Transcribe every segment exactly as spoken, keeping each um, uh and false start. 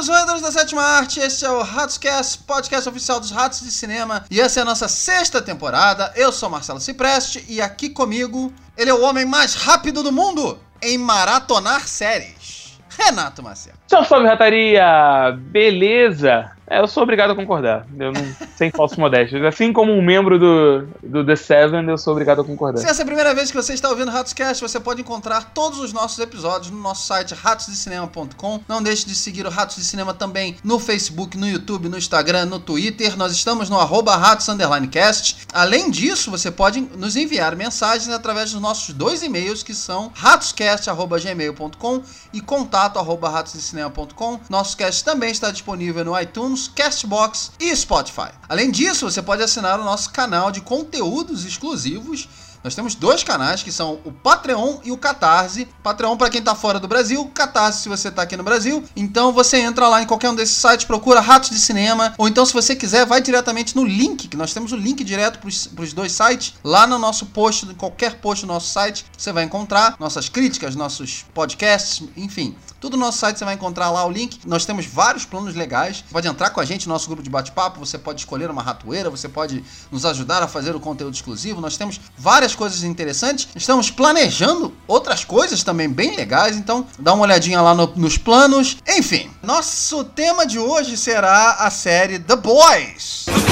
Saudações, roedores da sétima arte, este é o Ratscast, podcast oficial dos Ratos de Cinema, e essa é a nossa sexta temporada. Eu sou Marcelo Cipreste, e aqui comigo, ele é o homem mais rápido do mundo em maratonar séries, Renato Maciel. Salve, salve, rataria! Beleza? É, eu sou obrigado a concordar, eu não, sem falsos modéstias. Assim como um membro do, do The Seven, eu sou obrigado a concordar. Se essa é a primeira vez que você está ouvindo o Ratscast, você pode encontrar todos os nossos episódios no nosso site ratos de cinema ponto com. Não deixe de seguir o Ratos de Cinema também no Facebook, no YouTube, no Instagram, no Twitter. Nós estamos no arroba ratos underline cast. Além disso, você pode nos enviar mensagens através dos nossos dois e-mails, que são ratoscast arroba gmail ponto com e contato arroba ratos de cinema ponto com. Nosso cast também está disponível no iTunes, Castbox e Spotify. Além disso, você pode assinar o nosso canal de conteúdos exclusivos. Nós temos dois canais, que são o Patreon e o Catarse. Patreon para quem tá fora do Brasil, Catarse se você tá aqui no Brasil. Então você entra lá em qualquer um desses sites, procura Ratos de Cinema, ou então se você quiser, vai diretamente no link, que nós temos o link direto pros, pros dois sites. Lá no nosso post, em qualquer post do nosso site, você vai encontrar nossas críticas, nossos podcasts, enfim. Tudo no nosso site você vai encontrar lá o link. Nós temos vários planos legais. Você pode entrar com a gente no nosso grupo de bate-papo, você pode escolher uma ratoeira, você pode nos ajudar a fazer o conteúdo exclusivo. Nós temos várias coisas interessantes. Estamos planejando outras coisas também bem legais, então dá uma olhadinha lá no, nos planos. Enfim, nosso tema de hoje será a série The Boys. The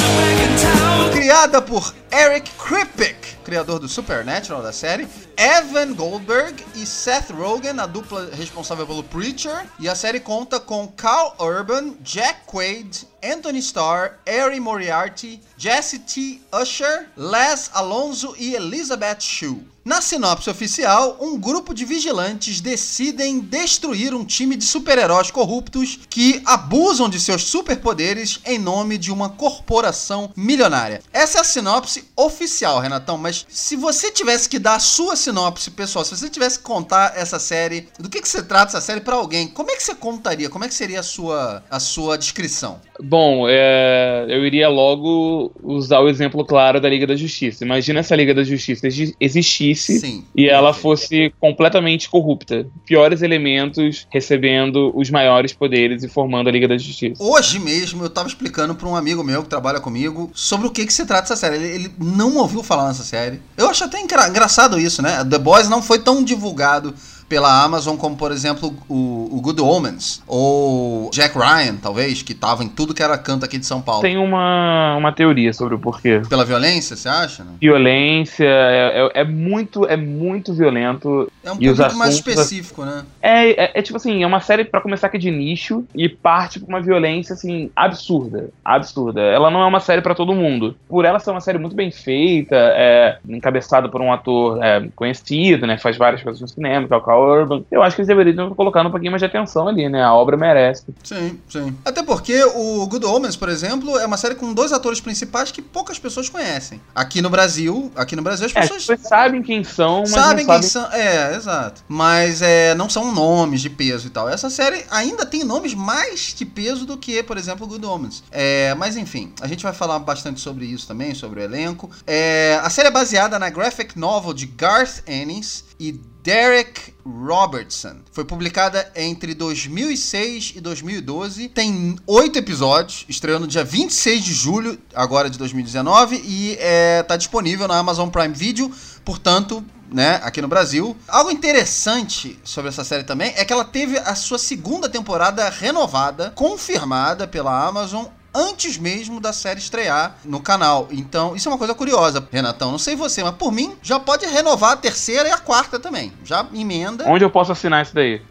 Boys criada por Eric Kripke, criador do Supernatural da série, Evan Goldberg e Seth Rogen, a dupla responsável pelo Preacher. E a série conta com Carl Urban, Jack Quaid, Anthony Starr, Ari Moriarty, Jesse T. Usher, Les Alonso e Elizabeth Shue. Na sinopse oficial, um grupo de vigilantes decidem destruir um time de super-heróis corruptos que abusam de seus superpoderes em nome de uma corporação milionária. Essa é a sinopse oficial, Renatão, mas se você tivesse que dar a sua sinopse, pessoal, se você tivesse que contar essa série, do que, que se trata essa série pra alguém, como é que você contaria? Como é que seria a sua, a sua descrição? Bom, é, eu iria logo usar o exemplo claro da Liga da Justiça. Imagina se a Liga da Justiça existisse Sim, e ela fosse completamente corrupta. Piores elementos recebendo os maiores poderes e formando a Liga da Justiça. Hoje mesmo eu tava explicando pra um amigo meu que trabalha comigo sobre o que, que se trata essa série. Ele, ele não ouviu falar nessa série. Eu acho até engra- engraçado isso, né? The Boys não foi tão divulgado pela Amazon como, por exemplo, o, o Good Omens ou Jack Ryan, talvez, que tava em tudo que era canto aqui de São Paulo. Tem uma, uma teoria sobre o porquê. Pela violência, você acha? Né? Violência, é, é, é muito é muito violento. É um e público mais específico, né? É, é, é tipo assim, é uma série pra começar que é de nicho e parte pra uma violência, assim, absurda. Absurda. Ela não é uma série pra todo mundo. Por ela ser uma série muito bem feita, é, encabeçada por um ator é, conhecido, né? Faz várias coisas no cinema, tal, tal. Urban, eu acho que eles deveriam colocar um pouquinho mais de atenção ali, né? A obra merece. Sim, sim. Até porque o Good Omens, por exemplo, é uma série com dois atores principais que poucas pessoas conhecem. Aqui no Brasil, aqui no Brasil as É, pessoas... as pessoas sabem quem são, mas sabem não quem sabem... são. É, exato. Mas é, não são nomes de peso e tal. Essa série ainda tem nomes mais de peso do que, por exemplo, o Good Omens. É, mas enfim, a gente vai falar bastante sobre isso também, sobre o elenco. É, a série é baseada na graphic novel de Garth Ennis e Derek Robertson. Foi publicada entre dois mil e seis e dois mil e doze. Tem oito episódios, estreou no dia vinte e seis de julho, agora de dois mil e dezenove, e é, tá disponível na Amazon Prime Video, portanto, né, aqui no Brasil. Algo interessante sobre essa série também é que ela teve a sua segunda temporada renovada, confirmada pela Amazon, antes mesmo da série estrear no canal. Então, isso é uma coisa curiosa, Renatão. Não sei você, mas por mim, já pode renovar a terceira e a quarta também. Já emenda. Onde eu posso assinar isso daí?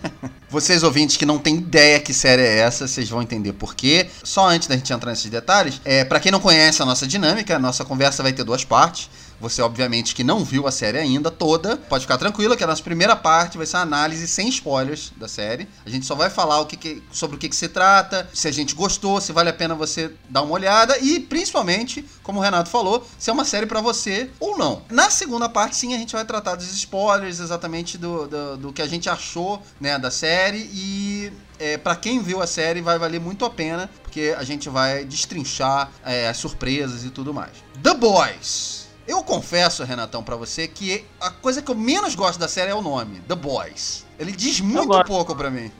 Vocês ouvintes que não têm ideia que série é essa, vocês vão entender por quê. Só antes da gente entrar nesses detalhes, é, pra quem não conhece a nossa dinâmica, a nossa conversa vai ter duas partes. Você, obviamente, que não viu a série ainda toda, pode ficar tranquilo que a nossa primeira parte vai ser uma análise sem spoilers da série. A gente só vai falar o que que, sobre o que, que se trata, se a gente gostou, se vale a pena você dar uma olhada e, principalmente, como o Renato falou, se é uma série pra você ou não. Na segunda parte, sim, a gente vai tratar dos spoilers, exatamente do, do, do que a gente achou, né, da série e... É, pra quem viu a série vai valer muito a pena, porque a gente vai destrinchar é, as surpresas e tudo mais. The Boys. Eu confesso, Renatão, pra você que a coisa que eu menos gosto da série é o nome, The Boys. Ele diz muito pouco pra mim.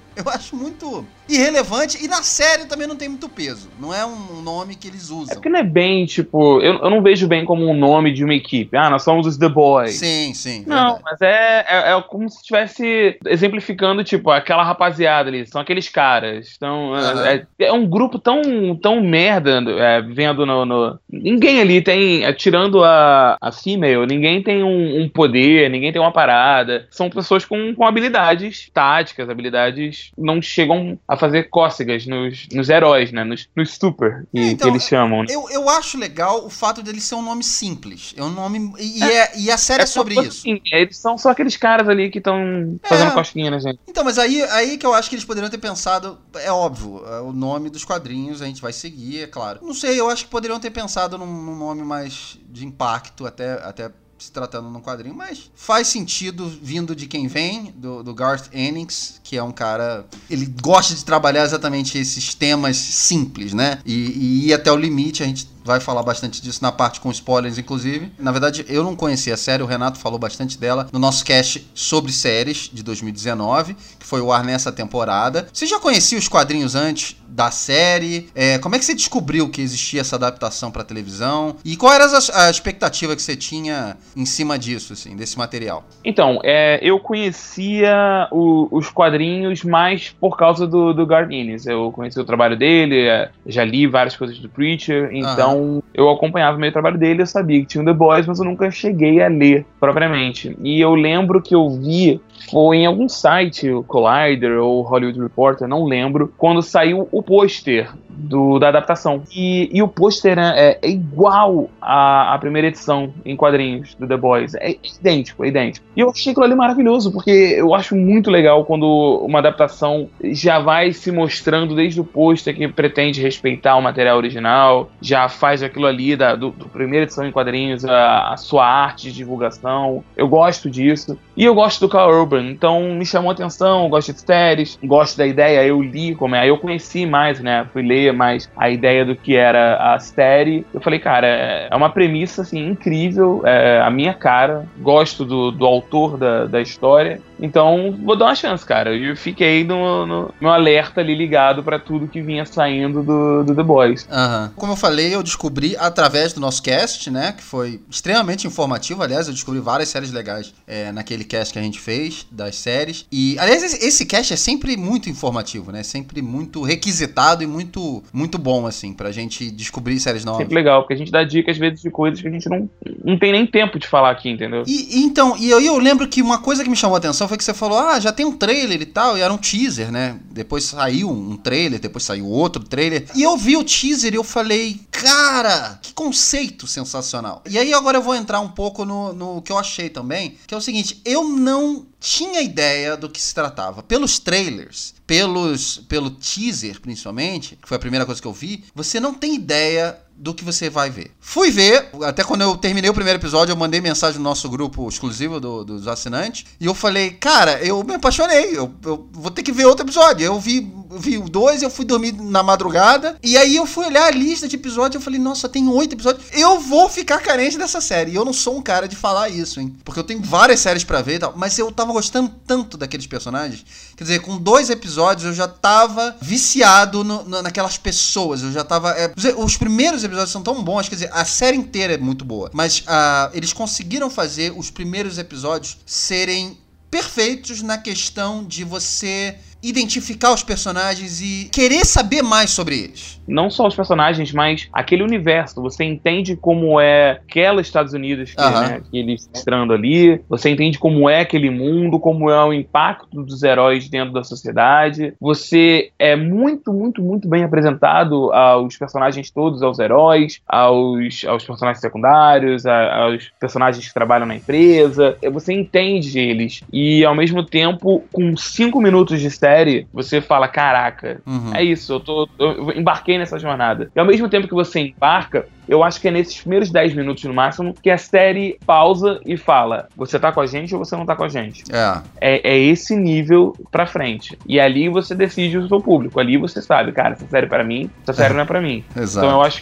Eu acho muito irrelevante. E na série também não tem muito peso. Não é um nome que eles usam. É porque não é bem, tipo... Eu, eu não vejo bem como um nome de uma equipe. Ah, nós somos os The Boys. Sim, sim. Não, verdade. mas é, é, é como se estivesse exemplificando, tipo, aquela rapaziada ali. São aqueles caras. Então, Aham. é, é um grupo tão, tão merda, é, vendo no, no... Ninguém ali tem... É, tirando a, a female, ninguém tem um, um poder, ninguém tem uma parada. São pessoas com, com habilidades táticas, habilidades não chegam a fazer cócegas nos, nos heróis, né? Nos, nos super, que, É, então, que eles chamam. Né? Eu, eu acho legal o fato dele ser um nome simples. É um nome. E, é, e a série é, é sobre só, isso. Assim, eles são só aqueles caras ali que estão fazendo É. cosquinha, né, gente? Então, mas aí, aí que eu acho que eles poderiam ter pensado. É óbvio, é o nome dos quadrinhos a gente vai seguir, é claro. Não sei, eu acho que poderiam ter pensado num, num nome mais de impacto, até. até se tratando num quadrinho, mas faz sentido vindo de quem vem, do, do Garth Ennis, que é um cara... Ele gosta de trabalhar exatamente esses temas simples, né? E, e ir até o limite, a gente vai falar bastante disso na parte com spoilers, inclusive. Na verdade, eu não conhecia a série, o Renato falou bastante dela no nosso cast sobre séries de dois mil e dezenove, que foi o ar nessa temporada. Você já conhecia os quadrinhos antes da série? É, como é que você descobriu que existia essa adaptação para televisão? E qual era a, a expectativa que você tinha em cima disso, assim, desse material? Então, é, eu conhecia o, os quadrinhos mais por causa do, do Garth Ennis. Eu conheci o trabalho dele, é, já li várias coisas do Preacher, então Então, eu acompanhava meio o trabalho dele, eu sabia que tinha o The Boys, mas eu nunca cheguei a ler propriamente. E eu lembro que eu vi, foi em algum site, o Collider ou Hollywood Reporter, não lembro, quando saiu o pôster do, da adaptação. E, e o pôster é, é igual à, à primeira edição em quadrinhos do The Boys. É idêntico, é idêntico. E eu achei aquilo ali maravilhoso, porque eu acho muito legal quando uma adaptação já vai se mostrando desde o pôster que pretende respeitar o material original, já faz aquilo ali da do, do primeira edição em quadrinhos, a, a sua arte de divulgação. Eu gosto disso. E eu gosto do Karl Urban, então me chamou a atenção, gosto de séries, gosto da ideia, eu li como é, aí eu conheci mais, né, fui ler mais a ideia do que era a série. Eu falei, cara, é uma premissa, assim, incrível, é a minha cara, gosto do, do autor da, da história, então vou dar uma chance, cara. Eu fiquei no, no meu alerta ali ligado pra tudo que vinha saindo do, do The Boys. Uhum. Como eu falei, eu descobri através do nosso cast, né, que foi extremamente informativo. Aliás, eu descobri várias séries legais é, naquele cast que a gente fez, das séries. E, aliás, esse, esse cast é sempre muito informativo, né, sempre muito requisitado e muito, muito bom, assim, pra gente descobrir séries novas. Sempre legal, porque a gente dá dicas, às vezes, de coisas que a gente não, não tem nem tempo de falar aqui, entendeu? E, e então, e eu, eu lembro que uma coisa que me chamou a atenção foi que você falou, ah, já tem um trailer e tal, e era um teaser, né, depois saiu um trailer, depois saiu outro trailer, e eu vi o teaser e eu falei, cara, que conceito sensacional. E aí agora eu vou entrar um pouco no, no que eu achei também, que é o seguinte, eu não tinha ideia do que se tratava. Pelos trailers, pelos, pelo teaser principalmente, que foi a primeira coisa que eu vi, você não tem ideia do que você vai ver. Fui ver, até quando eu terminei o primeiro episódio, eu mandei mensagem no nosso grupo exclusivo do, dos assinantes, e eu falei, cara, eu me apaixonei, eu, eu vou ter que ver outro episódio. Eu vi, vi o dois, eu fui dormir na madrugada, e aí eu fui olhar a lista de episódios, eu falei, nossa, tem oito episódios, eu vou ficar carente dessa série. E eu não sou um cara de falar isso, hein, porque eu tenho várias séries pra ver e tal, mas eu tava gostando tanto daqueles personagens, quer dizer, com dois episódios eu já tava viciado no, no, naquelas pessoas, eu já tava, é, os primeiros episódios são tão bons, quer dizer, a série inteira é muito boa, mas uh, eles conseguiram fazer os primeiros episódios serem perfeitos na questão de você identificar os personagens e querer saber mais sobre eles. Não só os personagens, mas aquele universo. Você entende como é aquela Estados Unidos que, Aham. né, que eles mostrando ali. Você entende como é aquele mundo, como é o impacto dos heróis dentro da sociedade. Você é muito, muito, muito bem apresentado aos personagens todos, aos heróis, aos, aos personagens secundários, a, aos personagens que trabalham na empresa. Você entende eles. E, ao mesmo tempo, com cinco minutos de série, você fala, caraca, Uhum. é isso, eu, tô, eu embarquei nessa jornada. E ao mesmo tempo que você embarca, eu acho que é nesses primeiros dez minutos no máximo que a série pausa e fala, você tá com a gente ou você não tá com a gente? É. É, é esse nível pra frente. E ali você decide o seu público. Ali você sabe, cara, essa série é pra mim, essa série não é pra mim. Exato. Então eu acho que isso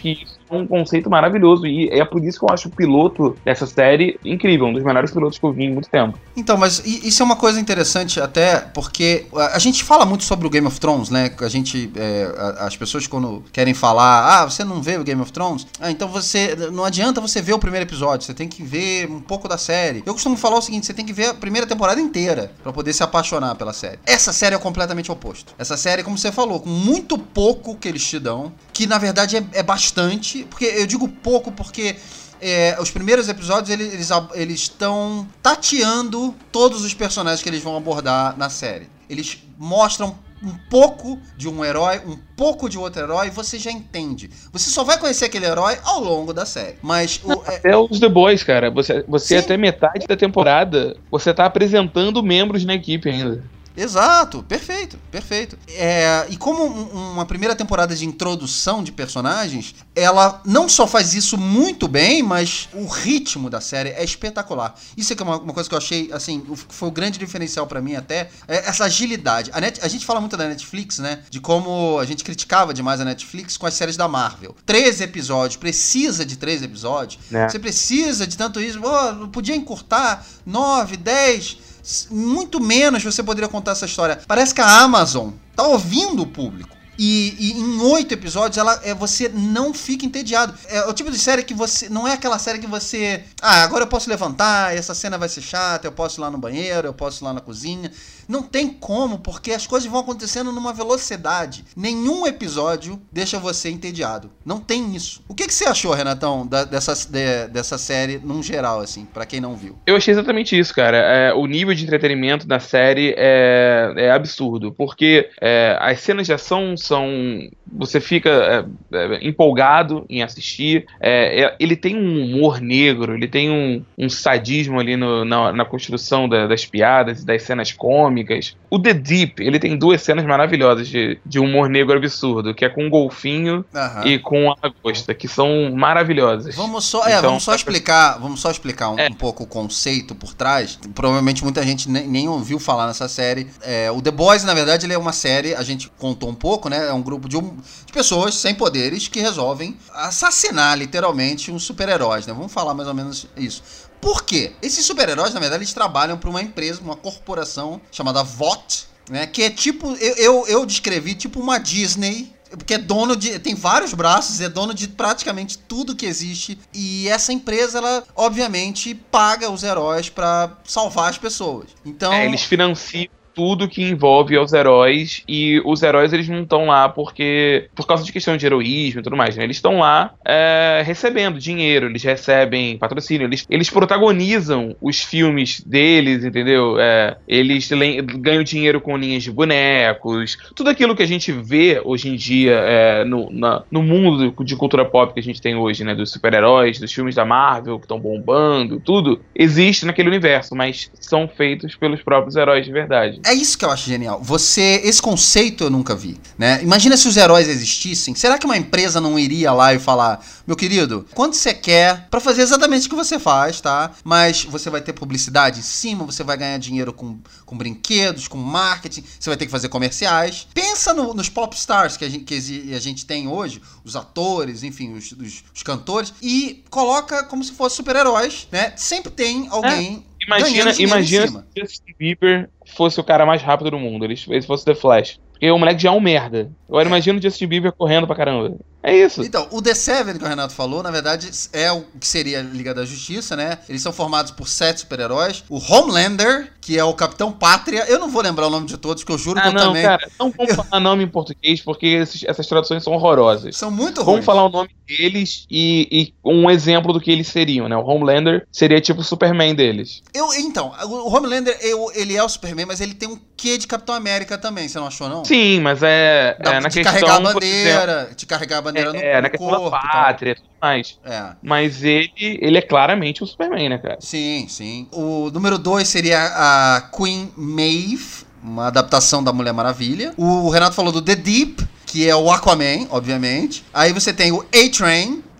um conceito maravilhoso. E é por isso que eu acho o piloto dessa série incrível, um dos melhores pilotos que eu vi em muito tempo. Então, mas isso é uma coisa interessante até, porque a gente fala muito sobre o Game of Thrones, né? A gente, é, as pessoas quando querem falar, ah, você não vê o Game of Thrones? Ah, então você, não adianta você ver o primeiro episódio, você tem que ver um pouco da série. Eu costumo falar o seguinte, você tem que ver a primeira temporada inteira pra poder se apaixonar pela série. Essa série é completamente oposto. Essa série, como você falou, com muito pouco que eles te dão, que na verdade é, é bastante, porque eu digo pouco porque é, os primeiros episódios eles eles estão tateando todos os personagens que eles vão abordar na série. Eles mostram um pouco de um herói, um pouco de outro herói, e você já entende. Você só vai conhecer aquele herói ao longo da série. Mas o, é... Até os The Boys, cara. Você, você até metade da temporada, você tá apresentando membros na equipe ainda. Exato, perfeito, perfeito. É, e como um, uma primeira temporada de introdução de personagens, ela não só faz isso muito bem, mas o ritmo da série é espetacular. Isso é que é uma, uma coisa que eu achei, assim, foi o grande diferencial pra mim até, é essa agilidade. A, Net, a gente fala muito da Netflix, né, de como a gente criticava demais a Netflix com as séries da Marvel. treze episódios, precisa de treze episódios, é. Você precisa de tanto isso, oh, podia encurtar nove, dez... muito menos você poderia contar essa história. Parece que a Amazon tá ouvindo o público. E, e em oito episódios ela, é, você não fica entediado. É o tipo de série que você... Não é aquela série que você... Ah, agora eu posso levantar, essa cena vai ser chata, eu posso ir lá no banheiro, eu posso ir lá na cozinha. Não tem como, porque as coisas vão acontecendo numa velocidade. Nenhum episódio deixa você entediado. Não tem isso. O que, que você achou, Renatão, da, dessa, de, dessa série num geral, assim, pra quem não viu? Eu achei exatamente isso, cara. É, o nível de entretenimento da série é, é absurdo, porque é, as cenas de ação são... Você fica é, é, empolgado em assistir. É, é, ele tem um humor negro, ele tem um, um sadismo ali no, na, na construção da, das piadas e das cenas cômicas. O The Deep, ele tem duas cenas maravilhosas de, de humor negro absurdo, que é com o golfinho uhum. e com a lagosta, que são maravilhosas. Vamos só, é, então, vamos só explicar, vamos só explicar um, é. um pouco o conceito por trás. Provavelmente muita gente nem, nem ouviu falar nessa série. É, o The Boys, na verdade, ele é uma série, a gente contou um pouco, né? É um grupo de, um, de pessoas sem poderes que resolvem assassinar, literalmente, uns super-heróis, né? Vamos falar mais ou menos isso. Por quê? Esses super-heróis, na verdade, eles trabalham para uma empresa, uma corporação chamada V O T, né? Que é tipo, eu, eu, eu descrevi tipo uma Disney, porque é dono de, tem vários braços, é dono de praticamente tudo que existe. E essa empresa, ela, obviamente, paga os heróis para salvar as pessoas. Então, é, eles financiam tudo que envolve os heróis, e os heróis eles não estão lá porque por causa de questão de heroísmo e tudo mais, né? Eles estão lá é, recebendo dinheiro, eles recebem patrocínio, eles, eles protagonizam os filmes deles, entendeu? É, eles ganham dinheiro com linhas de bonecos, tudo aquilo que a gente vê hoje em dia é, no, na, no mundo de cultura pop que a gente tem hoje, né? Dos super-heróis, dos filmes da Marvel que estão bombando, tudo existe naquele universo, mas são feitos pelos próprios heróis de verdade. É isso que eu acho genial. Você, esse conceito eu nunca vi, né? Imagina se os heróis existissem. Será que uma empresa não iria lá e falar, meu querido, quanto você quer pra fazer exatamente o que você faz, tá? Mas você vai ter publicidade em cima, você vai ganhar dinheiro com, com brinquedos, com marketing, você vai ter que fazer comerciais. Pensa no, nos pop stars que a, gente, que a gente tem hoje, os atores, enfim, os, os, os cantores, e coloca como se fossem super-heróis, né? Sempre tem alguém... É. Imagina, imagina se o Justin Bieber fosse o cara mais rápido do mundo, ele, ele fosse The Flash. Porque o moleque já é um merda. Agora é. Imagina o Justin Bieber correndo pra caramba. É isso. Então, o The Seven que o Renato falou, na verdade, é o que seria a Liga da Justiça, né? Eles são formados por sete super-heróis. O Homelander, que é o Capitão Pátria. Eu não vou lembrar o nome de todos, que eu juro ah, que eu não, também... Cara, não vamos eu... falar nome em português, porque esses, essas traduções são horrorosas. São muito ruins. Vamos falar o nome deles e, e um exemplo do que eles seriam, né? O Homelander seria tipo o Superman deles. Eu, então, o Homelander, eu, ele é o Superman, mas ele tem um quê de Capitão América também, você não achou, não? Sim, mas é, Dá, é na de questão... carregar a bandeira, exemplo, de carregar a bandeira é, no, é, no na questão corpo, da pátria e tudo mais. É. Mas ele, ele é claramente o Superman, né, cara? Sim, sim. O número dois seria a Queen Maeve, uma adaptação da Mulher Maravilha. O Renato falou do The Deep, que é o Aquaman, obviamente. Aí você tem o A-Train,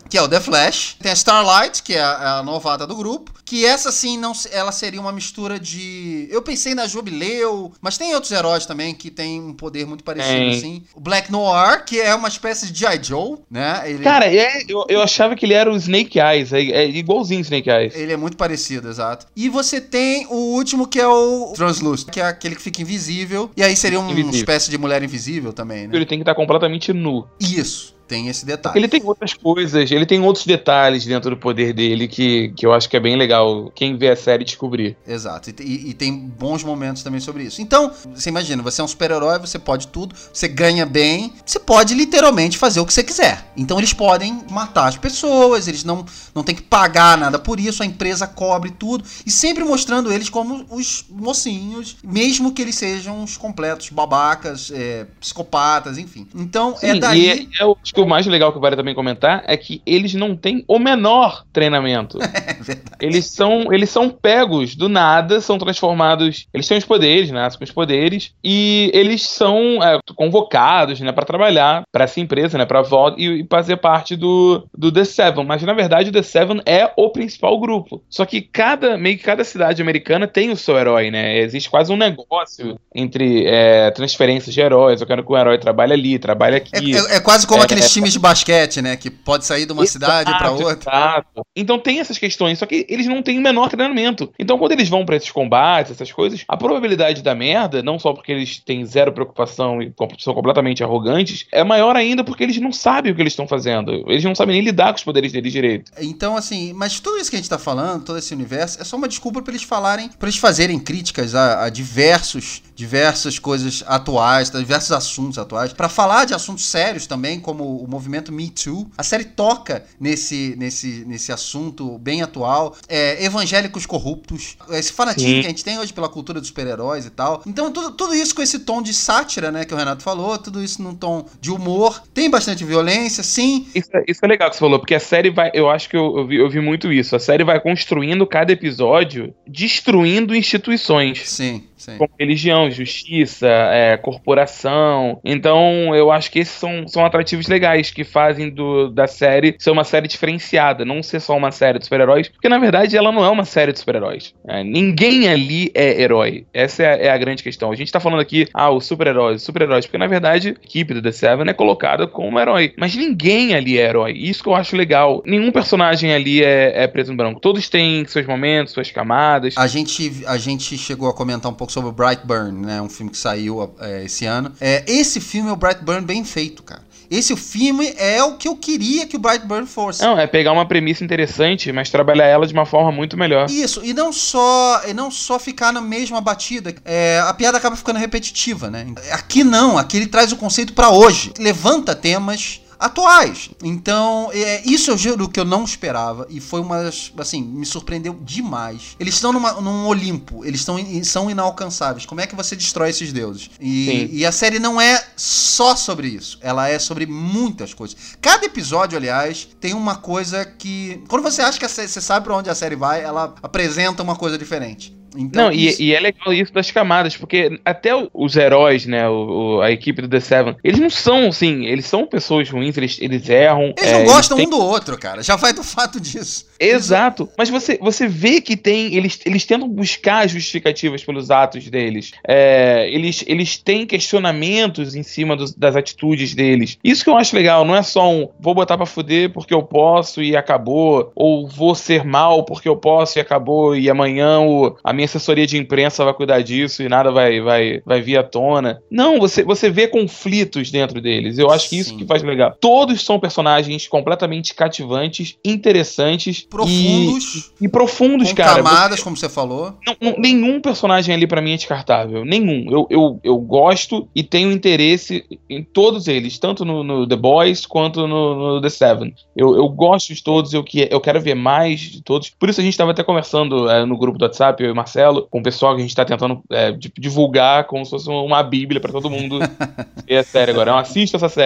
que é o The Flash. Tem a Starlight, que é a, a novata do grupo, que essa sim, não, ela seria uma mistura de... Eu pensei na Jubileu, mas tem outros heróis também que tem um poder muito parecido, Tem. assim. O Black Noir, que é uma espécie de G I. Joe, né? Ele... Cara, é, eu, eu achava que ele era o Snake Eyes, é, é igualzinho o Snake Eyes. Ele é muito parecido, exato. E você tem o último, que é o Translúcido, que é aquele que fica invisível, e aí seria uma Invisível. espécie de mulher invisível também, né? Ele tem que estar completamente nu. Isso. Tem esse detalhe. Ele tem outras coisas, ele tem outros detalhes dentro do poder dele que, que eu acho que é bem legal quem vê a série descobrir. Exato, e, e, e tem bons momentos também sobre isso. Então, você imagina, você é um super-herói, você pode tudo, você ganha bem, você pode literalmente fazer o que você quiser. Então eles podem matar as pessoas, eles não, não tem que pagar nada por isso, a empresa cobre tudo, e sempre mostrando eles como os mocinhos, mesmo que eles sejam os completos babacas, é, psicopatas, enfim. Então, Sim, é daí... E é, eu acho que o mais legal que vale também comentar é que eles não têm o menor treinamento. É verdade. Eles são, eles são pegos do nada, são transformados. Eles têm os poderes, nascem com os poderes, e eles são é, convocados, né, para trabalhar para essa empresa, né, para Vault e, e fazer parte do, do The Seven. Mas na verdade o The Seven é o principal grupo. Só que cada meio que cada cidade americana tem o seu herói, né? Existe quase um negócio entre é, transferências de heróis. Eu quero que o herói trabalhe ali, trabalhe aqui. É, é, é quase como É, aqueles é, times de basquete, né? Que pode sair de uma Exato, cidade pra outra. Exato. Então tem essas questões, só que eles não têm o menor treinamento. Então quando eles vão pra esses combates, essas coisas, a probabilidade da merda, não só porque eles têm zero preocupação e são completamente arrogantes, é maior ainda porque eles não sabem o que eles estão fazendo. Eles não sabem nem lidar com os poderes deles direito. Então, assim, mas tudo isso que a gente tá falando, todo esse universo, é só uma desculpa pra eles falarem, pra eles fazerem críticas a, a diversos, diversas coisas atuais, a diversos assuntos atuais, pra falar de assuntos sérios também, como o movimento Me Too. A série toca nesse, nesse, nesse assunto bem atual. É, evangélicos corruptos, esse fanatismo Sim. que a gente tem hoje pela cultura dos super-heróis e tal. Então, tudo, tudo isso com esse tom de sátira, né, que o Renato falou, tudo isso num tom de humor. Tem bastante violência, sim. Isso, é- isso é legal que você falou, porque a série vai. Eu acho que eu, eu, vi, eu vi muito isso. A série vai construindo cada episódio, destruindo instituições. Sim, sim. Como religião, justiça, é, corporação. Então, eu acho que esses são, são atrativos legais que fazem do, da série ser uma série diferenciada, não ser só uma série de super-heróis, porque na verdade ela não é uma série de super-heróis. É, ninguém ali é herói. Essa é a, é a grande questão. A gente tá falando aqui, ah, os super-heróis, super-heróis, porque na verdade a equipe do The Seven é colocada como um herói, mas ninguém ali é herói. Isso que eu acho legal. Nenhum personagem ali é, é preto e branco. Todos têm seus momentos, suas camadas. A gente, a gente chegou a comentar um pouco sobre o Brightburn, né? Um filme que saiu é, esse ano. É, esse filme é o Brightburn bem feito, cara. Esse filme é o que eu queria que o Brightburn fosse. Não, é pegar uma premissa interessante, mas trabalhar ela de uma forma muito melhor. Isso, e não só, e não só ficar na mesma batida. É, a piada acaba ficando repetitiva, né? Aqui não, aqui ele traz o conceito pra hoje. Levanta temas atuais. Então, é, isso eu juro que eu não esperava. E foi uma das, assim, me surpreendeu demais. Eles estão numa, num Olimpo. Eles estão, são inalcançáveis. Como é que você destrói esses deuses? E, e a série não é só sobre isso. Ela é sobre muitas coisas. Cada episódio, aliás, tem uma coisa que... Quando você acha que a série, você sabe pra onde a série vai, ela apresenta uma coisa diferente. Então, não, e, e é legal isso das camadas, porque até os heróis, né, o, o- a equipe do The Seven, eles não são, assim, eles são pessoas ruins, eles, eles erram. Eles é, não gostam têm- um do outro, cara. Já vai do fato disso. Exato, mas você, você vê que tem, eles, eles tentam buscar justificativas pelos atos deles, é, eles, eles têm questionamentos em cima dos- das atitudes deles. Isso que eu acho legal, não é só um vou botar pra fuder porque eu posso e acabou, ou vou ser mal porque eu posso e acabou, e amanhã o, a minha assessoria de imprensa vai cuidar disso e nada vai, vai, vai vir à tona. Não, você, você vê conflitos dentro deles, eu acho que isso Sim. que faz legal. Todos são personagens completamente cativantes, interessantes, Profundos, e, e profundos, com cara. camadas, como você falou. Não- não- nenhum personagem ali pra mim é descartável. Nenhum. Eu, eu, eu gosto e tenho interesse em todos eles, tanto no, no The Boys quanto no, no The Seven. Eu, eu gosto de todos, eu, que, eu quero ver mais de todos. Por isso a gente estava até conversando é, no grupo do WhatsApp, eu e o Marcelo, com o pessoal que a gente tá tentando é, di- divulgar como se fosse uma bíblia pra todo mundo ver a série agora. Então, assista essa série.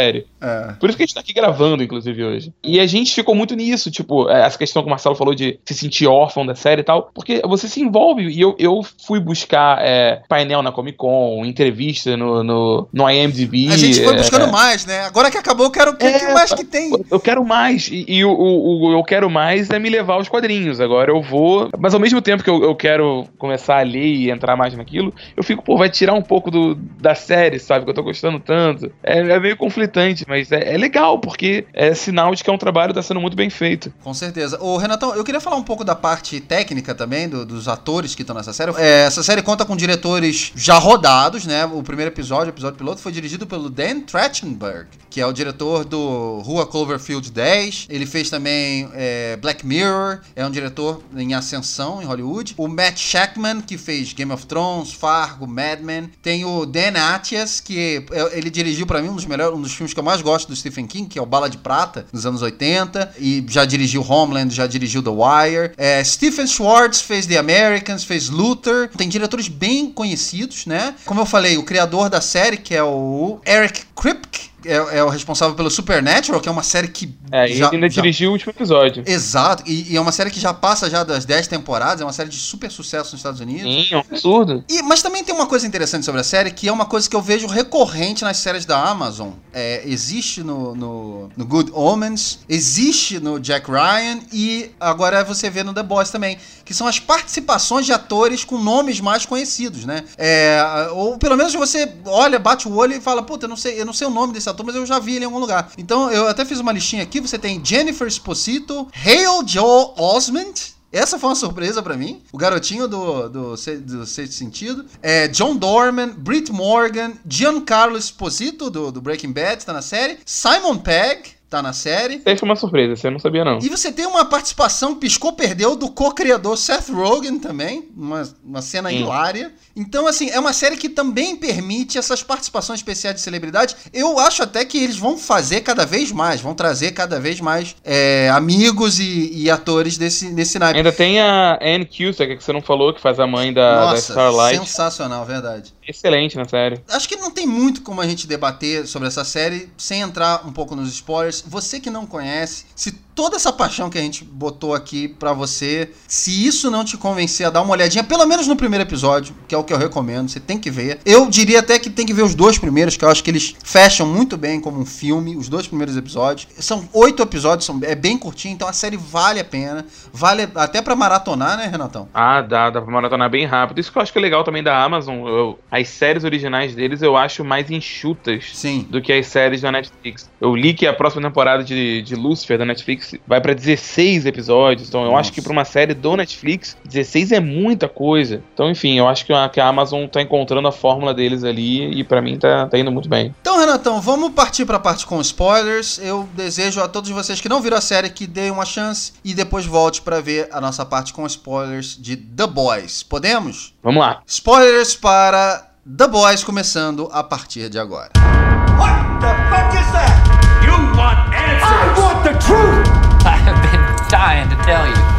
É. Por isso que a gente tá aqui gravando, inclusive, hoje. E a gente ficou muito nisso, tipo, essa questão que o Marcelo falou de se sentir órfão da série e tal, porque você se envolve, e eu, eu fui buscar é, painel na Comic Con, entrevista no, no, no I M D B. A gente foi é, buscando mais, né? Agora que acabou, eu quero o que, é, que mais que tem? Eu quero mais, e, e o, o, o eu quero mais é me levar aos quadrinhos. Agora eu vou, mas ao mesmo tempo que eu, eu quero começar a ler e entrar mais naquilo, eu fico, pô, vai tirar um pouco do, da série, sabe, que eu tô gostando tanto. É, é meio conflitante, mas é, é legal, porque é sinal de que é um trabalho que tá sendo muito bem feito. Com certeza. Ô, Renatão, eu queria falar um pouco da parte técnica também, do, dos atores que estão nessa série. É, essa série conta com diretores já rodados, né? O primeiro episódio, o episódio piloto, foi dirigido pelo Dan Trachtenberg, que é o diretor do Rua Cloverfield dez. Ele fez também é, Black Mirror, é um diretor em ascensão em Hollywood. O Matt Shakman, que fez Game of Thrones, Fargo, Mad Men. Tem o Dan Attias, que é, ele dirigiu pra mim um dos melhores, um dos filmes que eu mais gosto do Stephen King, que é o Bala de Prata, dos anos oitenta, e já dirigiu Homeland, já dirigiu The Wire. É, Stephen Schwartz fez The Americans, fez Luther. Tem diretores bem conhecidos, né? Como eu falei, o criador da série, que é o Eric Kripke, É, é o responsável pelo Supernatural, que é uma série que... É, e já, ele ainda já... dirigiu o último episódio. Exato, e, e é uma série que já passa já das dez temporadas, é uma série de super sucesso nos Estados Unidos. Sim, é um absurdo. E, mas também tem uma coisa interessante sobre a série, que é uma coisa que eu vejo recorrente nas séries da Amazon. É, existe no, no, no Good Omens, existe no Jack Ryan, e agora você vê no The Boys também, que são as participações de atores com nomes mais conhecidos, né? É, ou pelo menos você olha, bate o olho e fala, puta, eu não sei, eu não sei o nome desse ator, mas eu já vi ele em algum lugar. Então, eu até fiz uma listinha aqui. Você tem Jennifer Esposito, Hale Joel Osment. Essa foi uma surpresa pra mim. O garotinho do, do, do Sexto Sentido. É, John Dorman, Britt Morgan, Giancarlo Esposito, do, do Breaking Bad, tá na série. Simon Pegg tá na série. Essa foi uma surpresa, você não sabia não. E você tem uma participação piscou-perdeu do co-criador Seth Rogen também, uma, uma cena hum. hilária. Então, assim, é uma série que também permite essas participações especiais de celebridade. Eu acho até que eles vão fazer cada vez mais, vão trazer cada vez mais é, amigos e, e atores desse, desse naipe. Ainda tem a Anne Cusack, que você não falou, que faz a mãe da, Nossa, da Starlight. Sensacional, verdade. Excelente na série. Acho que não tem muito como a gente debater sobre essa série sem entrar um pouco nos spoilers. Você que não conhece, se toda essa paixão que a gente botou aqui pra você, se isso não te convencer a dar uma olhadinha, pelo menos no primeiro episódio, que é o que eu recomendo, você tem que ver. Eu diria até que tem que ver os dois primeiros, que eu acho que eles fecham muito bem como um filme, os dois primeiros episódios. São oito episódios, são, é bem curtinho, então a série vale a pena. Vale até pra maratonar, né, Renatão? Ah, dá, dá pra maratonar bem rápido. Isso que eu acho que é legal também da Amazon. Eu, as séries originais deles eu acho mais enxutas Sim. do que as séries da Netflix. Eu li que a próxima temporada de, de Lucifer da Netflix vai pra dezesseis episódios. Então eu Nossa. acho que pra uma série do Netflix, dezesseis é muita coisa. Então, enfim, eu acho que a, que a Amazon tá encontrando a fórmula deles ali e pra mim tá, tá indo muito bem. Então, Renatão, vamos partir pra parte com spoilers. Eu desejo a todos vocês que não viram a série que deem uma chance e depois volte pra ver a nossa parte com spoilers de The Boys. Podemos? Vamos lá. Spoilers para The Boys começando a partir de agora. What the fuck is that? You want answers? I want the truth! I have been dying to tell you.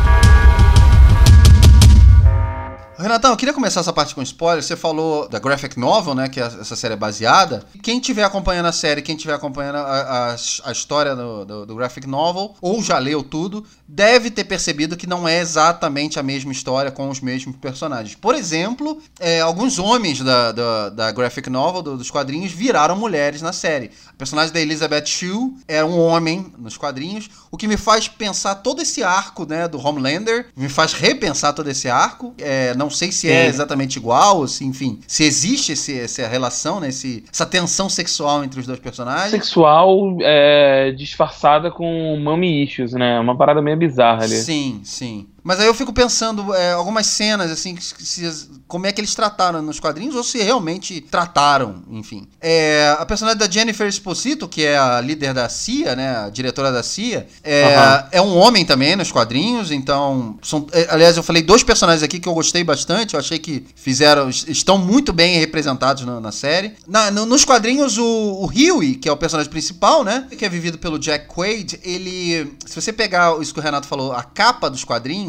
Renatão, eu queria começar essa parte com spoiler. Você falou da graphic novel, né, que essa série é baseada. Quem estiver acompanhando a série, quem estiver acompanhando a, a, a história do, do, do graphic novel, ou já leu tudo, deve ter percebido que não é exatamente a mesma história com os mesmos personagens. Por exemplo, é, alguns homens da, da, da graphic novel, do, dos quadrinhos, viraram mulheres na série. A personagem da Elizabeth Shue era um homem nos quadrinhos, o que me faz pensar todo esse arco, né, do Homelander, me faz repensar todo esse arco. É, não sei se é exatamente igual, se, enfim, se existe esse, essa relação, né, esse, essa tensão sexual entre os dois personagens. Sexual é, disfarçada com mommy issues, né? Uma parada meio bizarra ali. Sim, sim. Mas aí eu fico pensando, é, algumas cenas, assim, se, como é que eles trataram nos quadrinhos, ou se realmente trataram, enfim. É, a personagem da Jennifer Esposito, que é a líder da C I A, né, a diretora da C I A, é, uhum. é um homem também nos quadrinhos, então... São, é, aliás, eu falei dois personagens aqui que eu gostei bastante, eu achei que fizeram, estão muito bem representados na, na série. Na, no, nos quadrinhos, o, o Huey, que é o personagem principal, né, que é vivido pelo Jack Quaid, ele... Se você pegar isso que o Renato falou, a capa dos quadrinhos,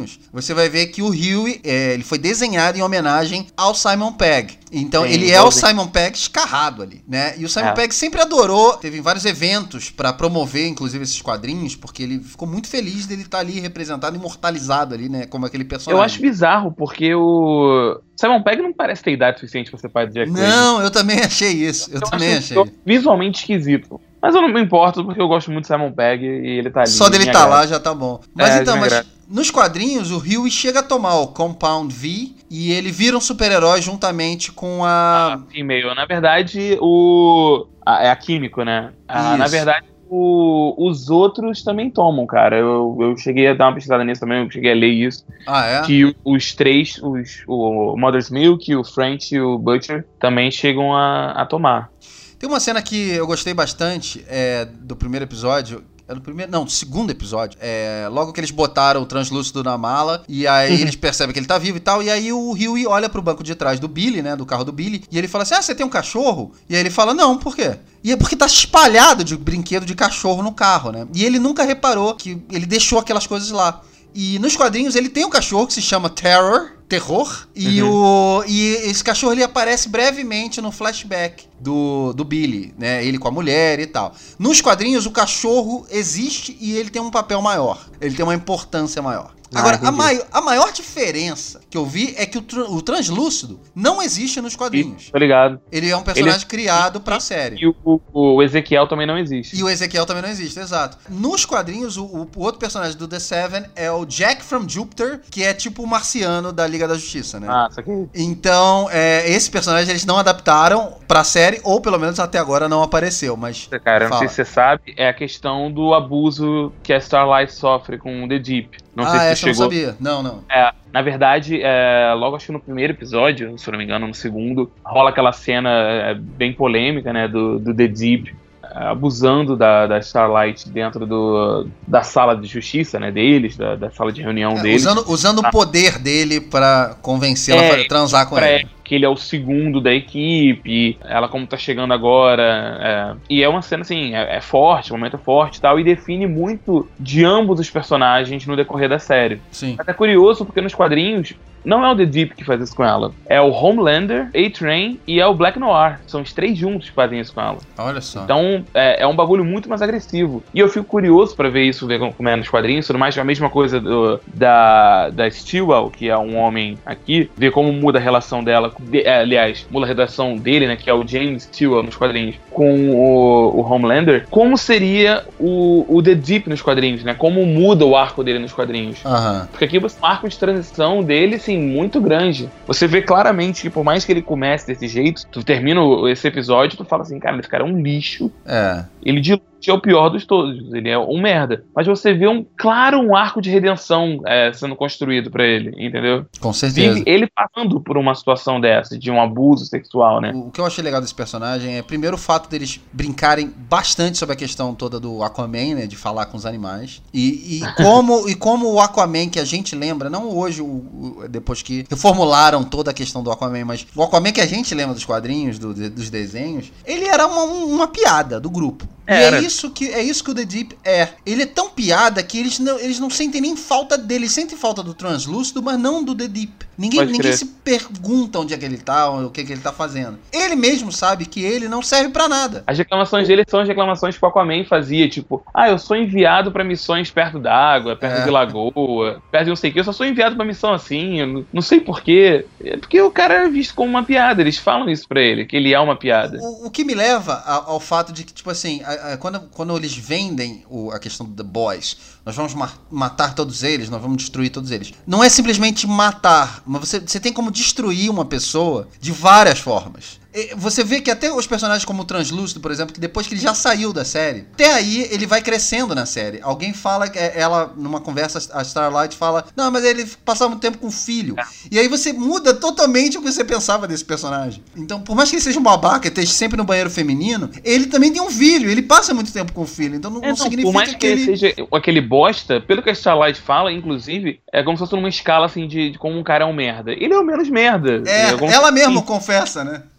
quadrinhos, você vai ver que o Huey, é, ele foi desenhado em homenagem ao Simon Pegg. Então, Sim, ele é o Simon Pegg escarrado ali, né? E o Simon É. Pegg sempre adorou, teve vários eventos pra promover, inclusive, esses quadrinhos, porque ele ficou muito feliz dele estar ali representado, imortalizado ali, né? Como aquele personagem. Eu acho bizarro, porque o Simon Pegg não parece ter idade suficiente pra ser pai do Jack Quaid. Não, eu também achei isso. Eu, Eu também acho achei. visualmente esquisito. Mas eu não me importo, porque eu gosto muito do Simon Pegg e ele tá ali. Só dele me estar agrada. lá já tá bom. Mas É, então, me mas agrada. nos quadrinhos, o Huey chega a tomar o Compound V e ele vira um super-herói juntamente com a... A female. Na verdade, o. a- é a químico, né? Ah, na Isso. verdade, o- os outros também tomam, cara. Eu, eu cheguei a dar uma pesquisada nisso também, eu cheguei a ler isso. Ah, é? Que o- os três, os, o Mother's Milk, o French e o Butcher, também chegam a, a tomar. Tem uma cena que eu gostei bastante é, do primeiro episódio. É do primeiro. Não, do segundo episódio. É, logo que eles botaram o translúcido na mala. E aí eles percebem que ele tá vivo e tal. E aí o Huey olha pro banco de trás do Billy, né? Do carro do Billy. E ele fala assim: ah, você tem um cachorro? E aí ele fala: não, por quê? E é porque tá espalhado de brinquedo de cachorro no carro, né? E ele nunca reparou que ele deixou aquelas coisas lá. E nos quadrinhos ele tem um cachorro que se chama Terror, terror, e, o, e esse cachorro ele aparece brevemente no flashback do, do Billy, né? Ele com a mulher e tal. Nos quadrinhos o cachorro existe e ele tem um papel maior, ele tem uma importância maior. Ah, Agora, a, entendi. mai, a maior diferença que eu vi é que o, tr- o translúcido não existe nos quadrinhos. Tô ligado. Ele é um personagem criado pra série. E o, o Ezequiel também não existe. E o Ezequiel também não existe, exato. Nos quadrinhos, o, o outro personagem do The Seven é o Jack from Jupiter, que é tipo o marciano da Liga da Justiça, né? Ah, isso aqui. Então, é, esse personagem eles não adaptaram pra série, ou pelo menos até agora não apareceu, mas... Cara, eu não fala. sei se você sabe, é a questão do abuso que a Starlight sofre com o The Deep. Não ah, sei se essa você eu não chegou. sabia. Não, não. É, na verdade, é, logo acho que no primeiro episódio, se eu não me engano, no segundo, rola aquela cena é, bem polêmica, né, do, do The Deep é, abusando da, da Starlight dentro do, da sala de justiça, né, deles, da, da sala de reunião É, deles. usando usando o poder dele pra convencê-la É, a transar com pra ele. que ele é o segundo da equipe, ela como tá chegando agora, é, e é uma cena assim, é, é forte, o momento é forte e tal, e define muito de ambos os personagens no decorrer da série. Sim. Mas é curioso porque nos quadrinhos não é o The Deep que faz isso com ela, é o Homelander, A-Train e é o Black Noir, são os três juntos que fazem isso com ela. Olha só. Então é, é um bagulho muito mais agressivo. E eu fico curioso pra ver isso, ver como é nos quadrinhos, tudo mais, a mesma coisa do, da, da Stillwell, que é um homem aqui, ver como muda a relação dela, de, é, aliás, muda a relação dele, né, que é o James Stillwell nos quadrinhos, com o, o Homelander, como seria o, o The Deep nos quadrinhos, né, como muda o arco dele nos quadrinhos. Aham. Porque aqui você tem um arco de transição dele, assim, muito grande. Você vê claramente que por mais que ele comece desse jeito, tu termina esse episódio, tu fala assim, cara, esse cara é um lixo. É. Ele de longe é o pior dos todos, ele é um merda. Mas você vê um claro um arco de redenção é, sendo construído pra ele, entendeu? Com certeza. Vive ele passando por uma situação dessa, de um abuso sexual, né? O que eu achei legal desse personagem é, primeiro, o fato deles brincarem bastante sobre a questão toda do Aquaman, né? De falar com os animais. E, e, como, e como o Aquaman que a gente lembra, não hoje, o, o- depois que reformularam toda a questão do Aquaman, mas o Aquaman que a gente lembra dos quadrinhos, do- de- dos desenhos, ele era uma, uma piada do grupo. E Era. é isso, que, é isso que o The Deep é. Ele é tão piada que eles não, eles não sentem nem falta dele. Eles sentem falta do Translúcido, mas não do The Deep. Ninguém, Pode ninguém crer. se pergunta onde é que ele tá, o que, é que ele tá fazendo. Ele mesmo sabe que ele não serve pra nada. As reclamações dele são as reclamações que o Aquaman fazia, tipo, ah, eu sou enviado pra missões perto d'água, perto É. de lagoa, perto de não sei o que, eu só sou enviado pra missão assim, eu não, não sei porquê. É porque o cara é visto como uma piada, eles falam isso pra ele, que ele é uma piada. O, o que me leva a- ao fato de que, tipo assim, a- a- quando, quando eles vendem o- a questão do The Boys, nós vamos ma- matar todos eles, nós vamos destruir todos eles. Não é simplesmente matar, mas você, você tem como destruir uma pessoa de várias formas. E você vê que até os personagens como o Translúcido, por exemplo, que depois que ele já saiu da série, até aí ele vai crescendo na série. Alguém fala, que é- ela, numa conversa, a Starlight fala, não, mas ele passava muito tempo com o filho. E aí você muda totalmente o que você pensava desse personagem. Então, por mais que ele seja um babaca e esteja sempre no banheiro feminino, ele também tem um filho, ele passa muito tempo com o filho. Então não, É, não não, significa por mais que, que ele ele... seja aquele bosta, pelo que a Starlight fala, inclusive, é como se fosse numa escala assim de, de como um cara é um merda. Ele é o menos merda. É, como ela se- mesma confessa, né? É.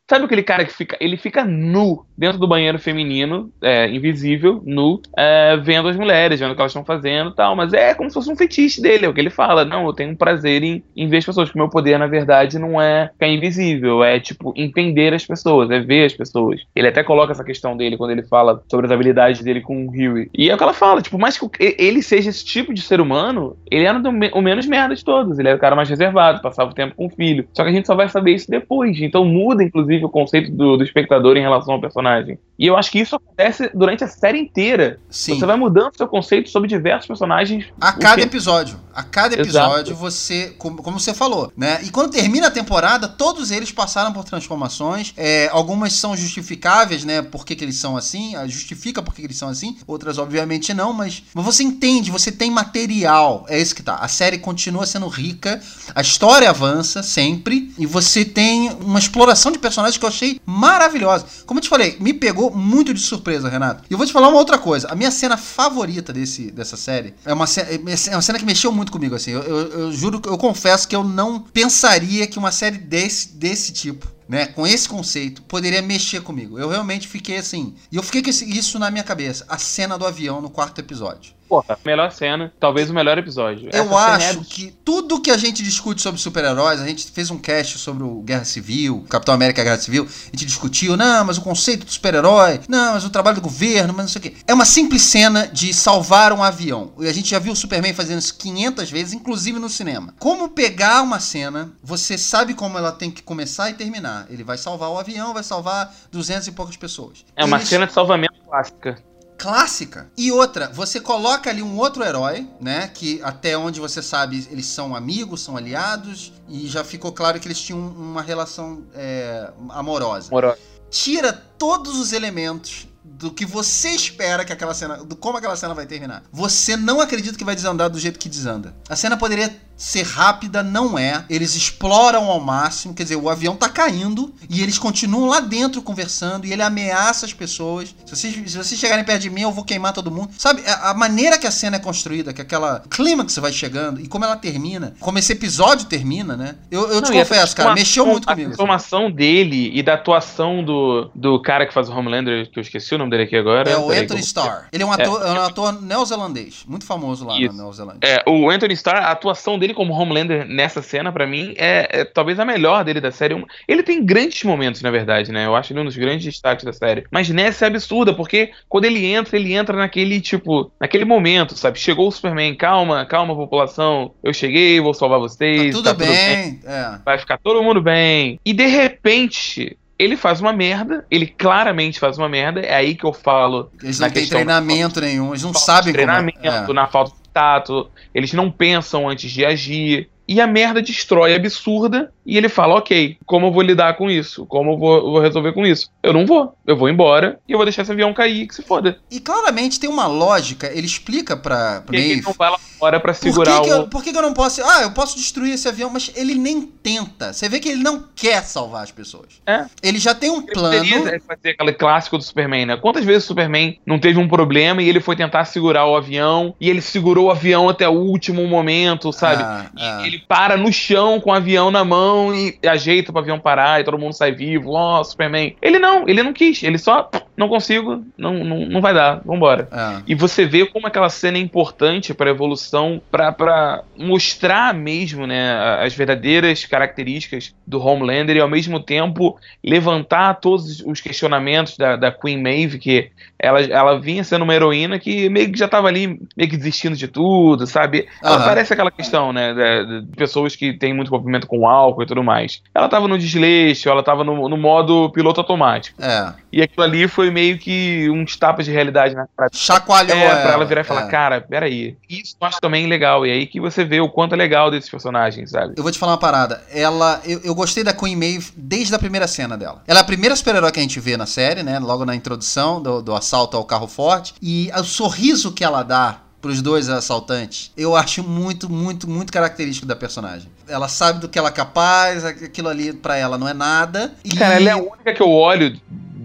Sabe aquele cara que fica, ele fica nu dentro do banheiro feminino, é, invisível, nu, é, vendo as mulheres, vendo o que elas estão fazendo e tal, mas é como se fosse um fetiche dele, é o que ele fala, não, eu tenho um prazer em, em ver as pessoas, porque o meu poder, na verdade, não é ficar invisível, é, tipo, entender as pessoas, é ver as pessoas. Ele até coloca essa questão dele quando ele fala sobre as habilidades dele com o Hughie. E é o que ela fala, tipo, mais que ele seja esse tipo de ser humano, ele era o menos merda de todos, ele era o cara mais reservado, passava o tempo com o filho. Só que a gente só vai saber isso depois, então muda, inclusive, o conceito do, do espectador em relação ao personagem. E eu acho que isso acontece durante a série inteira. Sim. Você vai mudando seu conceito sobre diversos personagens. A cada episódio. A cada episódio, Exato. você, como, como você falou, né? E quando termina a temporada, todos eles passaram por transformações. É, algumas são justificáveis, né? Por que, que eles são assim. Justifica por que, que eles são assim. Outras, obviamente, não. Mas, mas você entende, você tem material. É isso que tá. A série continua sendo rica. A história avança sempre. E você tem uma exploração de personagens que eu achei maravilhosa. Como eu te falei, me pegou muito de surpresa, Renato. E eu vou te falar uma outra coisa. A minha cena favorita desse, dessa série é uma, cena, é uma cena que mexeu muito comigo, assim. Eu, eu, eu juro, eu confesso que eu não pensaria que uma série desse, desse tipo, né, com esse conceito, poderia mexer comigo. Eu realmente fiquei assim... E eu fiquei com isso na minha cabeça. A cena do avião no quarto episódio. Porra, melhor cena, talvez o melhor episódio. Eu Essa acho é... que tudo que a gente discute sobre super-heróis, a gente fez um cast sobre o Guerra Civil, Capitão América Guerra Civil, a gente discutiu, não, mas o conceito do super-herói, não, mas o trabalho do governo, mas não sei o quê. É uma simples cena de salvar um avião. E a gente já viu o Superman fazendo isso quinhentas vezes, inclusive no cinema. Como pegar uma cena, você sabe como ela tem que começar e terminar. Ele vai salvar o avião, vai salvar duzentas e poucas pessoas. É uma Eles... cena de salvamento clássica. Clássica. E outra, você coloca ali um outro herói, né, que até onde você sabe eles são amigos, são aliados, e já ficou claro que eles tinham uma relação é, amorosa. Amorosa. Tira todos os elementos do que você espera que aquela cena, do como aquela cena vai terminar. Você não acredita que vai desandar do jeito que desanda. A cena poderia ser rápida, não é. Eles exploram ao máximo, quer dizer, o avião tá caindo e eles continuam lá dentro conversando e ele ameaça as pessoas. Se vocês, se vocês chegarem perto de mim, eu vou queimar todo mundo. Sabe, a, a maneira que a cena é construída, que aquela clímax vai chegando e como ela termina, como esse episódio termina, né? Eu, eu te não, confesso, cara, mexeu muito comigo. A transformação assim. dele e da atuação do, do cara que faz o Homelander, que eu esqueci o nome dele aqui agora. É o Peraí, Anthony Starr. Ele é um ator, é. É um ator neozelandês, muito famoso lá Isso. na Nova Zelândia. É, o Anthony Starr, a atuação dele como Homelander nessa cena, pra mim, é, é talvez a melhor dele da série. Ele tem grandes momentos, na verdade, né? Eu acho ele um dos grandes destaques da série. Mas nessa é absurda, porque quando ele entra, ele entra naquele, tipo, naquele momento, sabe? Chegou o Superman, calma, calma, população, eu cheguei, vou salvar vocês. Tá tudo tá bem. Tudo bem. É. Vai ficar todo mundo bem. E de repente... ele faz uma merda, ele claramente faz uma merda, é aí que eu falo... Eles não têm treinamento nenhum, eles não sabem como... Treinamento, é. Na falta de tato, eles não pensam antes de agir, e a merda destrói absurda, e ele fala, ok, como eu vou lidar com isso? Como eu vou, eu vou resolver com isso? Eu não vou, eu vou embora, e eu vou deixar esse avião cair, que se foda. E claramente tem uma lógica, ele explica pra... pra ele não vai lá fora pra segurar por que que o... eu, por que que eu não posso... Ah, eu posso destruir esse avião, mas ele nem tenta. Você vê que ele não quer salvar as pessoas. É. Ele já tem um ele plano... Ele fazer aquele clássico do Superman, né? Quantas vezes o Superman não teve um problema e ele foi tentar segurar o avião, e ele segurou o avião até o último momento, sabe? Ah, e ah. ele para no chão com o avião na mão e ajeita pro avião parar e todo mundo sai vivo. Ó, oh, Superman. Ele não, ele não quis. Ele só, não consigo, não, não, não vai dar, vambora. Ah. E você vê como aquela cena é importante pra evolução, pra, pra mostrar mesmo, né, as verdadeiras características do Homelander e ao mesmo tempo levantar todos os questionamentos da, da Queen Maeve, que ela, ela vinha sendo uma heroína que meio que já tava ali meio que desistindo de tudo, sabe? Ela Uhum. parece aquela questão, né, de, de pessoas que têm muito envolvimento com álcool e tudo mais. Ela tava no desleixo, ela tava no, no modo piloto automático. É. E aquilo ali foi meio que uns tapas de realidade, né? Pra, Chacoalhou é, ela. pra ela virar e falar, é. cara, peraí. Isso eu acho também legal. E aí que você vê o quanto é legal desses personagens, sabe? Eu vou te falar uma parada. Ela, eu, eu gostei da Queen Maeve desde a primeira cena dela. Ela é a primeira super-herói que a gente vê na série, né? Logo na introdução do, do assalto ao carro forte. E o sorriso que ela dá pros dois assaltantes, eu acho muito, muito, muito característico da personagem. Ela sabe do que ela é capaz, aquilo ali pra ela não é nada. E... Cara, ela é a única que eu olho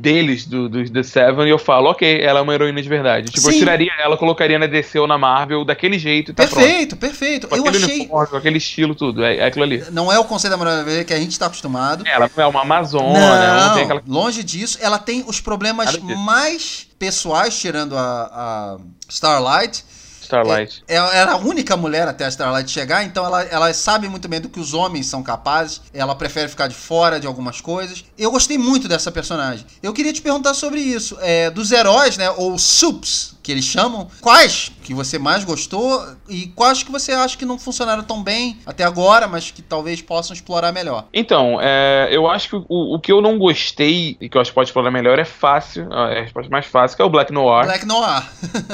deles, do, dos The Seven, e eu falo, ok, ela é uma heroína de verdade. Tipo, Sim. eu tiraria ela, colocaria na D C ou na Marvel daquele jeito e tá Perfeito, pronto. perfeito. Com Eu aquele achei... uniforme, com aquele estilo, tudo, é, é aquilo ali. Não é o conceito da Mulher Maravilha que a gente tá acostumado. Ela não é uma Amazona, Não, ela não tem aquela... longe disso. Ela tem os problemas Nada disso. mais pessoais, tirando a, a Starlight. Starlight. É, ela era a única mulher até a Starlight chegar, então ela, ela sabe muito bem do que os homens são capazes. Ela prefere ficar de fora de algumas coisas. Eu gostei muito dessa personagem. Eu queria te perguntar sobre isso. É, dos heróis, né, ou subs, que eles chamam, quais que você mais gostou e quais que você acha que não funcionaram tão bem até agora, mas que talvez possam explorar melhor? Então, é, eu acho que o, o que eu não gostei e que eu acho que pode explorar melhor é fácil, é a resposta mais fácil, que é o Black Noir. Black Noir.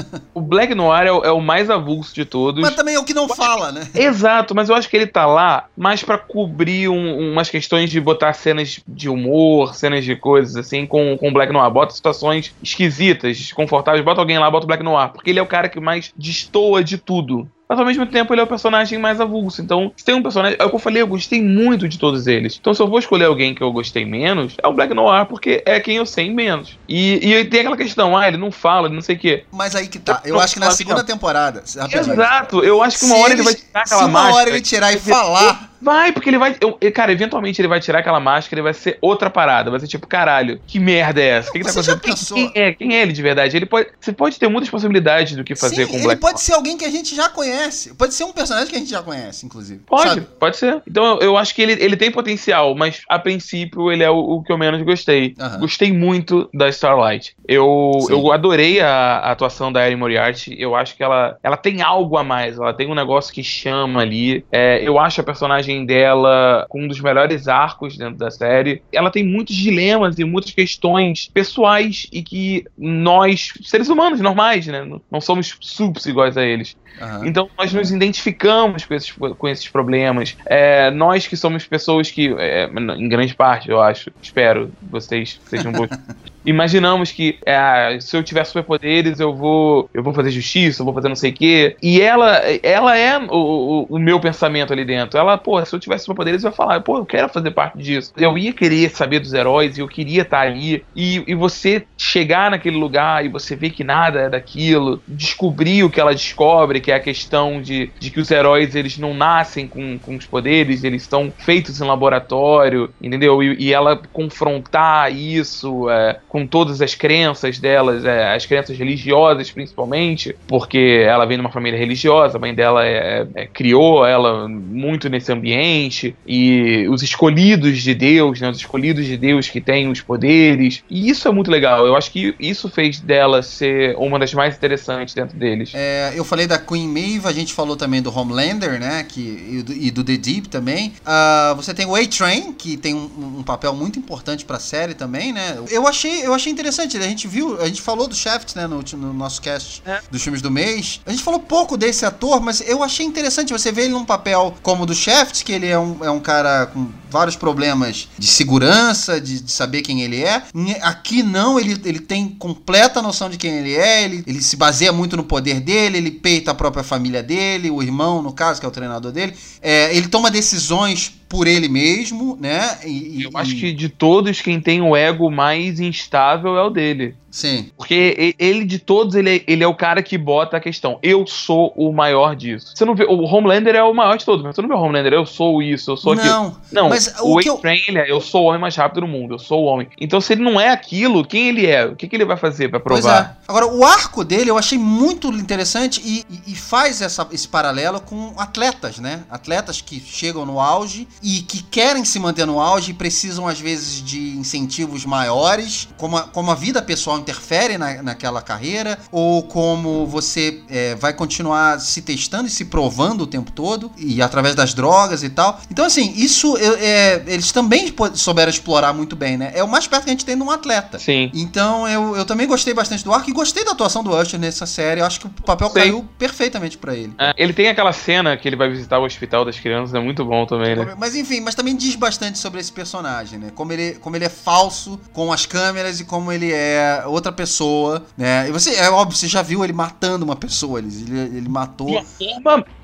O Black Noir é o, é o mais avulso de todos. Mas também é o que não fala, né? Exato, mas eu acho que ele tá lá mais pra cobrir um, umas questões de botar cenas de humor, cenas de coisas assim com o Black Noir. Bota situações esquisitas, desconfortáveis, bota alguém lá, bota o Black Noir, porque ele é o cara que mais destoa de tudo. Mas ao mesmo tempo ele é o personagem mais avulso. Então, se tem um personagem... É o que eu falei, eu gostei muito de todos eles. Então, se eu vou escolher alguém que eu gostei menos, é o Black Noir, porque é quem eu sei menos. E, e tem aquela questão, ah, ele não fala, ele não sei o quê. Mas aí que tá. Eu acho que na segunda temporada... Rapidinho. Exato, eu acho que uma Se hora ele- ele vai tirar aquela se uma máscara. hora ele tirar e falar... Vai, porque ele vai... Eu, cara, eventualmente ele vai tirar aquela máscara e vai ser outra parada. Vai ser tipo, caralho, que merda é essa? O que, que tá Você já acontecendo? pensou? Quem, quem é? Quem é ele de verdade? Ele pode, você pode ter muitas possibilidades do que fazer Sim, com o ele Black pode Noir. ser alguém que a gente já conhece. Pode ser um personagem que a gente já conhece, inclusive. Pode, Sabe? pode ser. Então eu, eu acho que ele, ele tem potencial, mas a princípio ele é o, o que eu menos gostei. Aham. Gostei muito da Starlight. Eu, Sim. eu adorei a, a atuação da Erin Moriarty. Eu acho que ela, ela tem algo a mais. Ela tem um negócio que chama ali. É, eu acho a personagem dela com um dos melhores arcos dentro da série. Ela tem muitos dilemas e muitas questões pessoais e que nós, seres humanos normais, né, não somos subs iguais a eles. Aham. Então nós nos identificamos com esses, com esses problemas. É, nós que somos pessoas que, é, em grande parte, eu acho, espero vocês sejam bons. Imaginamos que é, se eu tiver superpoderes eu vou, eu vou fazer justiça, eu vou fazer não sei o quê. E ela, ela é o, o, o meu pensamento ali dentro. Ela, pô, se eu tivesse superpoderes eu ia falar, pô, eu quero fazer parte disso. Eu ia querer saber dos heróis e eu queria estar ali. E, e você chegar naquele lugar e você ver que nada é daquilo, descobrir o que ela descobre, que é a questão de, de que os heróis eles não nascem com, com os poderes, eles são feitos em laboratório, entendeu? E, e ela confrontar isso é, com todas as crenças delas, é, as crenças religiosas principalmente, porque ela vem de uma família religiosa, a mãe dela é, é, criou ela muito nesse ambiente, e os escolhidos de Deus, né, os escolhidos de Deus que têm os poderes, e isso é muito legal. Eu acho que isso fez dela ser uma das mais interessantes dentro deles. É, eu falei da Queen Maeve, a gente falou também do Homelander, né? Que, e, do, e do The Deep também. Uh, você tem o A-Train, que tem um, um papel muito importante pra série também, né? Eu achei, eu achei interessante, a gente viu, a gente falou do Shaft, né? No, no nosso cast É. dos filmes do mês. A gente falou pouco desse ator, mas eu achei interessante você ver ele num papel como o do Shaft, que ele é um, é um cara com vários problemas de segurança, de, de saber quem ele é. Aqui não, ele, ele tem completa noção de quem ele é, ele, ele se baseia muito no poder dele, ele peita a própria família dele, o irmão, no caso, que é o treinador dele. É, ele toma decisões por ele mesmo, né? E, Eu e, acho que de todos, quem tem o ego mais instável é o dele. Sim. Porque ele, de todos, ele é, ele é o cara que bota a questão. Eu sou o maior disso. Você não vê, o Homelander é o maior de todos, mas você não vê o Homelander, eu sou isso, eu sou aquilo. Não, Não, mas o o que eu... A-Train, ele é, eu sou o homem mais rápido do mundo, eu sou o homem. Então, se ele não é aquilo, quem ele é? O que, que ele vai fazer pra Pois provar? é. Agora, o arco dele eu achei muito interessante e, e, e faz essa, esse paralelo com atletas, né? Atletas que chegam no auge e que querem se manter no auge e precisam, às vezes, de incentivos maiores, como a, como a vida pessoal interfere na, naquela carreira, ou como você é, vai continuar se testando e se provando o tempo todo, e através das drogas e tal. Então, assim, isso eu, é, eles também souberam explorar muito bem, né? É o mais perto que a gente tem de um atleta. Sim. Então, eu, eu também gostei bastante do arco e gostei da atuação do Usher nessa série. Eu acho que o papel Sim. caiu perfeitamente pra ele. É, ele tem aquela cena que ele vai visitar o hospital das crianças, é muito bom também, né? Mas enfim, mas também diz bastante sobre esse personagem, né? Como ele, como ele é falso com as câmeras e como ele é outra pessoa, né? E você, é óbvio, você já viu ele matando uma pessoa, ele, ele, ele matou. De uma forma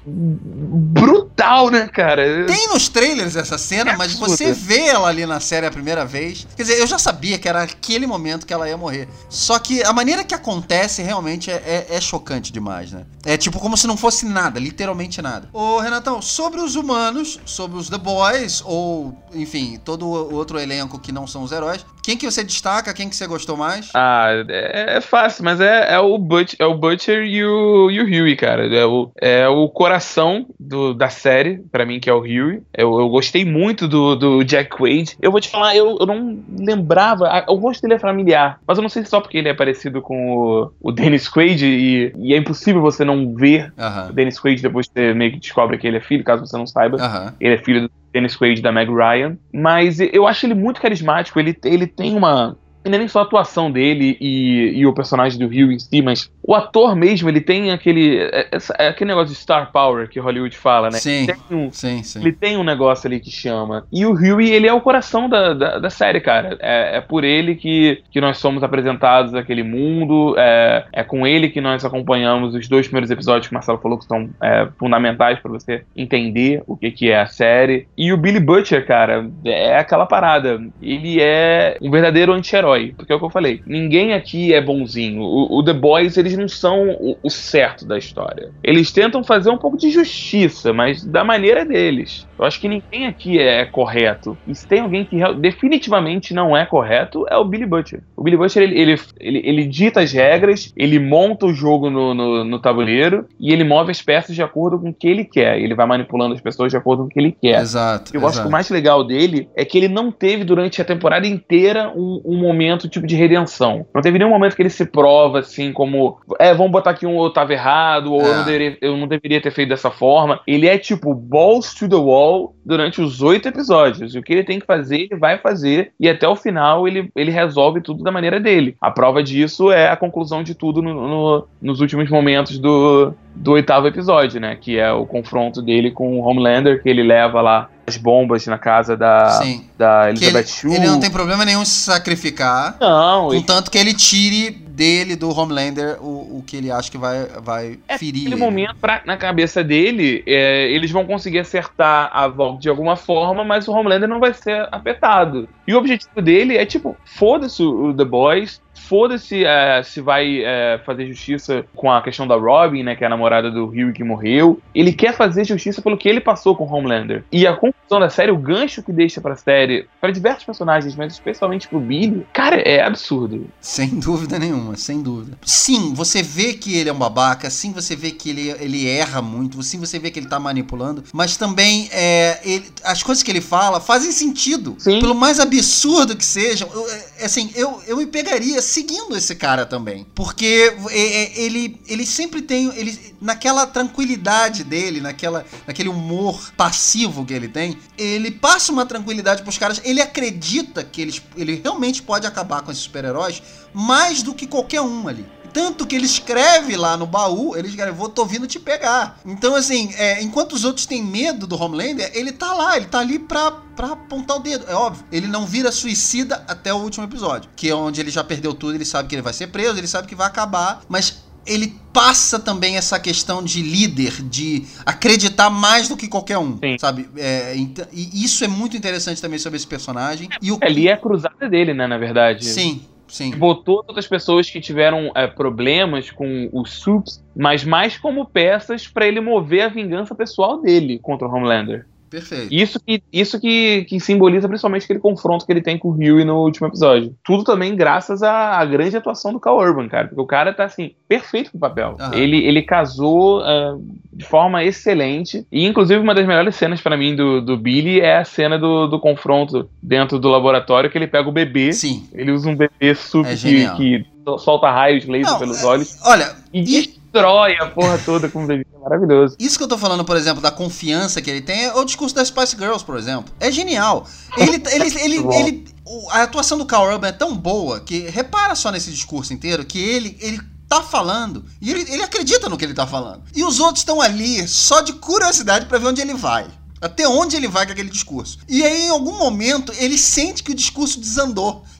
brutal, né, cara? Tem nos trailers essa cena, é mas absurdo. Você vê ela ali na série a primeira vez. Quer dizer, eu já sabia que era aquele momento que ela ia morrer. Só que a maneira que acontece realmente é, é, é chocante demais, né? É tipo como se não fosse nada, literalmente nada. Ô, Renatão, sobre os humanos, sobre os The Boys, ou, enfim, todo o outro elenco que não são os heróis, quem que você destaca? Quem que você gostou mais? Ah, é, é fácil, mas é, é, o Butcher, é o Butcher e o, e o Huey, cara. É o, é o coração do, da série, pra mim, que é o Huey. Eu, eu gostei muito do, do Jack Quaid. Eu vou te falar, eu, eu não lembrava, o rosto dele é familiar, mas eu não sei se só porque ele é parecido com o, o Dennis Quaid e, e é impossível você não ver uh-huh. o Dennis Quaid depois que você meio que descobre que ele é filho, caso você não saiba. Uh-huh. Ele é filho do Dennis Quaid da Meg Ryan, mas eu acho ele muito carismático, ele, ele tem uma... Não é nem só a atuação dele e, e o personagem do Huey em si, mas o ator mesmo, ele tem aquele é, é aquele negócio de star power que Hollywood fala, né? Sim, tem um, sim, sim. Ele tem um negócio ali que chama. E o Huey, ele é o coração da, da, da série, cara. É, é por ele que, que nós somos apresentados àquele mundo, é, é com ele que nós acompanhamos os dois primeiros episódios que o Marcelo falou que são é, fundamentais pra você entender o que, que é a série. E o Billy Butcher, cara, é aquela parada. Ele é um verdadeiro anti-herói. Porque é o que eu falei, ninguém aqui é bonzinho. O, o The Boys, eles não são o, o certo da história. Eles tentam fazer um pouco de justiça, mas da maneira deles. Eu acho que ninguém aqui é correto. E se tem alguém que definitivamente não é correto, é o Billy Butcher. O Billy Butcher, ele, ele, ele, ele dita as regras, ele monta o jogo no, no, no tabuleiro e ele move as peças de acordo com o que ele quer. Ele vai manipulando as pessoas de acordo com o que ele quer. Exato. Eu exato. acho que o mais legal dele é que ele não teve durante a temporada inteira um, um momento tipo de redenção. Não teve nenhum momento que ele se prova assim como, é, vamos botar aqui um eu tava errado, ou é. eu, não deveria, eu não deveria ter feito dessa forma. Ele é tipo balls to the wall durante os oito episódios. E o que ele tem que fazer, ele vai fazer, e até o final ele, ele resolve tudo da maneira dele. A prova disso é a conclusão de tudo no, no, nos últimos momentos do, do oitavo episódio, né? Que é o confronto dele com o Homelander, que ele leva lá as bombas na casa da, Sim. da Elizabeth Shue. Ele, ele não tem problema nenhum em se sacrificar. Não. Contanto ele... que ele tire dele, do Homelander, o, o que ele acha que vai, vai é, ferir naquele ele. momento, pra, na cabeça dele, é, eles vão conseguir acertar a Vogue de alguma forma, mas o Homelander não vai ser afetado. E o objetivo dele é, tipo, foda-se o, o The Boys, foda-se é, se vai é, fazer justiça com a questão da Robin, né, que é a namorada do Huey que morreu. Ele quer fazer justiça pelo que ele passou com o Homelander. E a conclusão da série, o gancho que deixa pra série, pra diversos personagens, mas especialmente pro Billy, cara, é absurdo. Sem dúvida nenhuma, sem dúvida. Sim, você vê que ele é um babaca, sim, você vê que ele, ele erra muito, sim, você vê que ele tá manipulando, mas também é, ele, as coisas que ele fala fazem sentido. Sim. Pelo mais absurdo que sejam, eu, assim, eu, eu me pegaria seguindo esse cara também. Porque é, ele, ele sempre tem, ele, naquela tranquilidade dele, naquela, naquele humor passivo que ele tem, ele passa uma tranquilidade pros caras, ele acredita que eles, ele realmente pode acabar com esses super-heróis mais do que qualquer um ali. Tanto que ele escreve lá no baú, ele escreve, vou, tô vindo te pegar. Então, assim, é, enquanto os outros têm medo do Homelander, ele tá lá, ele tá ali pra, pra apontar o dedo. É óbvio, ele não vira suicida até o último episódio, que é onde ele já perdeu tudo, ele sabe que ele vai ser preso, ele sabe que vai acabar, mas ele passa também essa questão de líder, de acreditar mais do que qualquer um, Sim. sabe? É, então, e isso é muito interessante também sobre esse personagem. E o... Ali é a cruzada dele, né, na verdade. Sim. Sim. Botou outras pessoas que tiveram é, problemas com os Supes, mas mais como peças pra ele mover a vingança pessoal dele contra o Homelander. Perfeito. Isso que, isso que, que simboliza principalmente aquele confronto que ele tem com o Huey no último episódio. Tudo também graças à, à grande atuação do Karl Urban, cara. Porque o cara tá, assim, perfeito pro papel. Uhum. Ele, ele casou uh, de forma excelente. E, inclusive, uma das melhores cenas pra mim do, do Billy é a cena do, do confronto dentro do laboratório, que ele pega o bebê. Sim. Ele usa um bebê super é que, que solta raios laser Não, pelos olhos. Olha... E... e... destrói a porra toda com o bebê. Maravilhoso. Isso que eu tô falando, por exemplo, da confiança que ele tem é o discurso das Spice Girls, por exemplo. É genial. Ele, ele, ele, ele, ele, a atuação do Karl Urban é tão boa que, repara só nesse discurso inteiro, que ele, ele tá falando e ele, ele acredita no que ele tá falando. E os outros estão ali só de curiosidade pra ver onde ele vai. Até onde ele vai com aquele discurso. E aí, em algum momento, ele sente que o discurso desandou.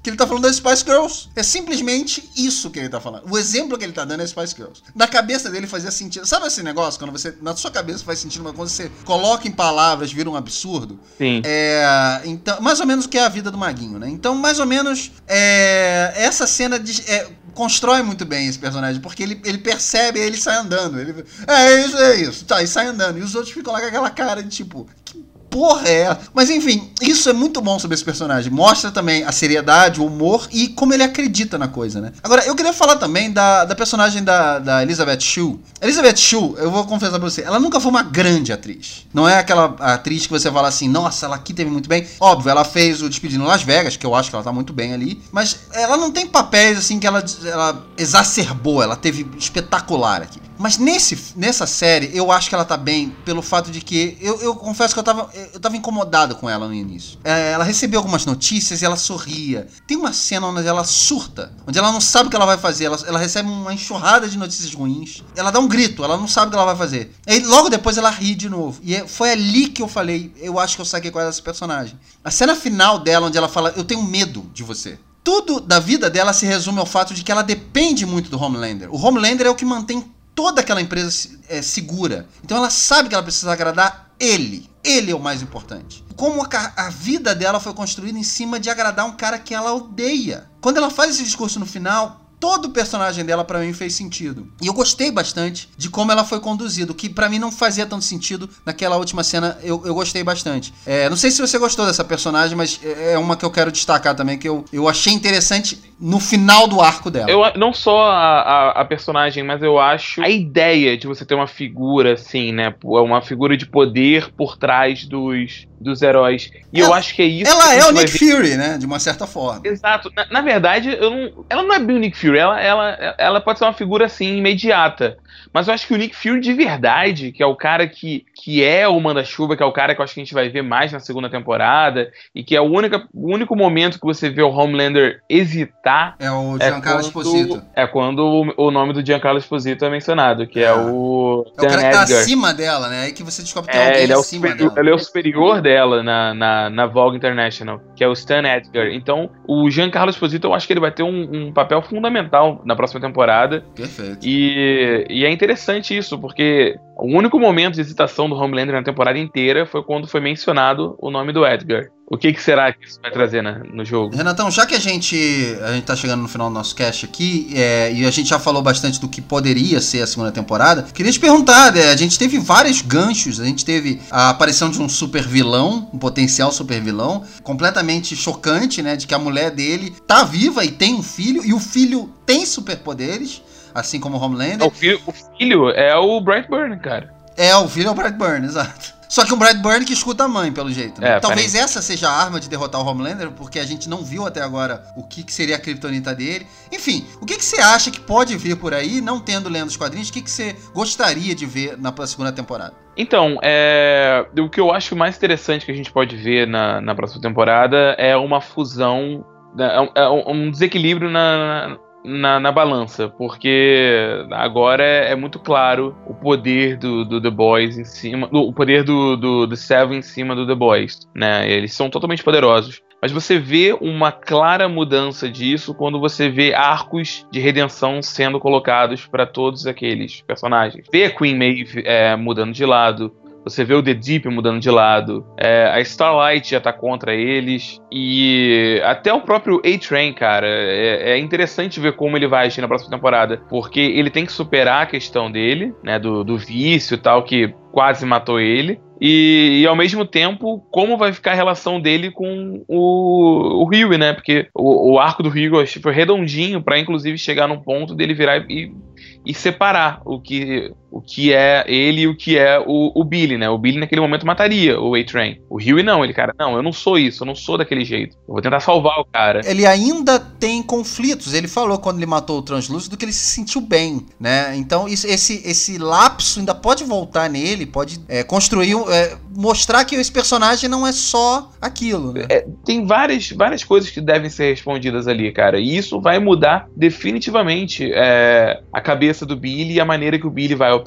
que ele tá falando das Spice Girls. É simplesmente isso que ele tá falando. O exemplo que ele tá dando é Spice Girls. Na cabeça dele fazia sentido. Sabe esse negócio? Quando você, na sua cabeça faz sentido, mas quando você coloca em palavras, vira um absurdo. Sim. É, então, mais ou menos o que é a vida do Maguinho, né? Então, mais ou menos, é, essa cena de, é, constrói muito bem esse personagem, porque ele, ele percebe e ele sai andando. Ele, é isso, é isso. Tá, e sai andando. E os outros ficam lá com aquela cara de tipo... porra é? Mas enfim, isso é muito bom sobre esse personagem. Mostra também a seriedade, o humor e como ele acredita na coisa, né? Agora, eu queria falar também da, da personagem da, da Elizabeth Shue. Elizabeth Shue, eu vou confessar pra você, ela nunca foi uma grande atriz. Não é aquela atriz que você fala assim, nossa, ela aqui teve muito bem. Óbvio, ela fez o Despedido em Las Vegas, que eu acho que ela tá muito bem ali. Mas ela não tem papéis assim que ela, ela exacerbou, ela teve espetacular aqui. Mas nesse, nessa série, eu acho que ela tá bem pelo fato de que... Eu, eu confesso que eu tava, eu tava incomodado com ela no início. É, ela recebeu algumas notícias e ela sorria. Tem uma cena onde ela surta, onde ela não sabe o que ela vai fazer. Ela, ela recebe uma enxurrada de notícias ruins. Ela dá um grito, ela não sabe o que ela vai fazer. E logo depois ela ri de novo. E foi ali que eu falei, eu acho que eu saquei qual era esse personagem. A cena final dela, onde ela fala, eu tenho medo de você. Tudo da vida dela se resume ao fato de que ela depende muito do Homelander. O Homelander é o que mantém toda aquela empresa é, segura. Então ela sabe que ela precisa agradar ele. Ele é o mais importante. Como a, a vida dela foi construída em cima de agradar um cara que ela odeia. Quando ela faz esse discurso no final, todo o personagem dela pra mim fez sentido. E eu gostei bastante de como ela foi conduzida, o que pra mim não fazia tanto sentido naquela última cena, eu, eu gostei bastante. É, não sei se você gostou dessa personagem, mas é uma que eu quero destacar também, que eu, eu achei interessante no final do arco dela. Eu, não só a, a, a personagem, mas eu acho a ideia de você ter uma figura assim, né, uma figura de poder por trás dos, dos heróis. E ela, eu acho que é isso. Ela que é o Nick Fury, né, de uma certa forma. Exato. Na, na verdade, eu não, ela não é bem o Nick Fury. Ela, ela, ela pode ser uma figura assim imediata, mas eu acho que o Nick Fury de verdade, que é o cara que, que é o manda-chuva, que é o cara que eu acho que a gente vai ver mais na segunda temporada, e que é o único, o único momento que você vê o Homelander hesitar, é o Giancarlo é Esposito. É quando o, o nome do Giancarlo Esposito é mencionado, que é, é o é o cara que tá acima dela, né? Aí que você descobre que tem é, alguém ele é acima superior, dela. Ele é o superior dela na, na, na Vogue International, que é o Stan Edgar. Então, o Giancarlo Esposito, eu acho que ele vai ter um, um papel fundamental na próxima temporada. Perfeito. E, e é interessante isso, porque o único momento de hesitação do Homelander na temporada inteira foi quando foi mencionado o nome do Edgar. O que, que será que isso vai trazer na, no jogo? Renatão, já que a gente, a gente tá chegando no final do nosso cast aqui, é, e a gente já falou bastante do que poderia ser a segunda temporada, queria te perguntar, né, a gente teve vários ganchos, a gente teve a aparição de um super vilão, um potencial super vilão, completamente chocante, né, de que a mulher dele tá viva e tem um filho, e o filho tem superpoderes, assim como o Homelander. O filho, o filho é o Brightburn, cara. É, o filho é o Brightburn, exato. Só que o Brightburn que escuta a mãe, pelo jeito. Né? É, Talvez parece. essa seja a arma de derrotar o Homelander, porque a gente não viu até agora o que, que seria a criptonita dele. Enfim, o que, que você acha que pode vir por aí, não tendo lendo os quadrinhos, o que, que você gostaria de ver na segunda temporada? Então, é, o que eu acho mais interessante que a gente pode ver na, na próxima temporada é uma fusão, é, é um desequilíbrio na... Na, na balança, porque agora é, é muito claro o poder do, do The Boys em cima, do, o poder do, do, do Seven em cima do The Boys, né? Eles são totalmente poderosos. Mas você vê uma clara mudança disso quando você vê arcos de redenção sendo colocados para todos aqueles personagens. Vê a Queen Maeve é, mudando de lado. Você vê o The Deep mudando de lado. É, a Starlight já tá contra eles. E até o próprio A-Train, cara. É, é interessante ver como ele vai agir na próxima temporada. Porque ele tem que superar a questão dele, né? Do, do vício e tal, que quase matou ele. E, e ao mesmo tempo, como vai ficar a relação dele com o, o Hughie, né? Porque o, o arco do Hughie eu achei foi redondinho pra inclusive chegar num ponto dele virar e, e separar o que, o que é ele e o que é o, o Billy, né? O Billy naquele momento mataria o A-Train. O Hughie não, ele, cara, não, eu não sou isso, eu não sou daquele jeito. Eu vou tentar salvar o cara. Ele ainda tem conflitos. Ele falou quando ele matou o Translúcido que ele se sentiu bem, né? Então isso, esse, esse lapso ainda pode voltar nele, pode é, construir um, É, mostrar que esse personagem não é só aquilo, né? É, tem várias, várias coisas que devem ser respondidas ali, cara. E isso vai mudar definitivamente é, a cabeça do Billy e a maneira que o Billy vai operar.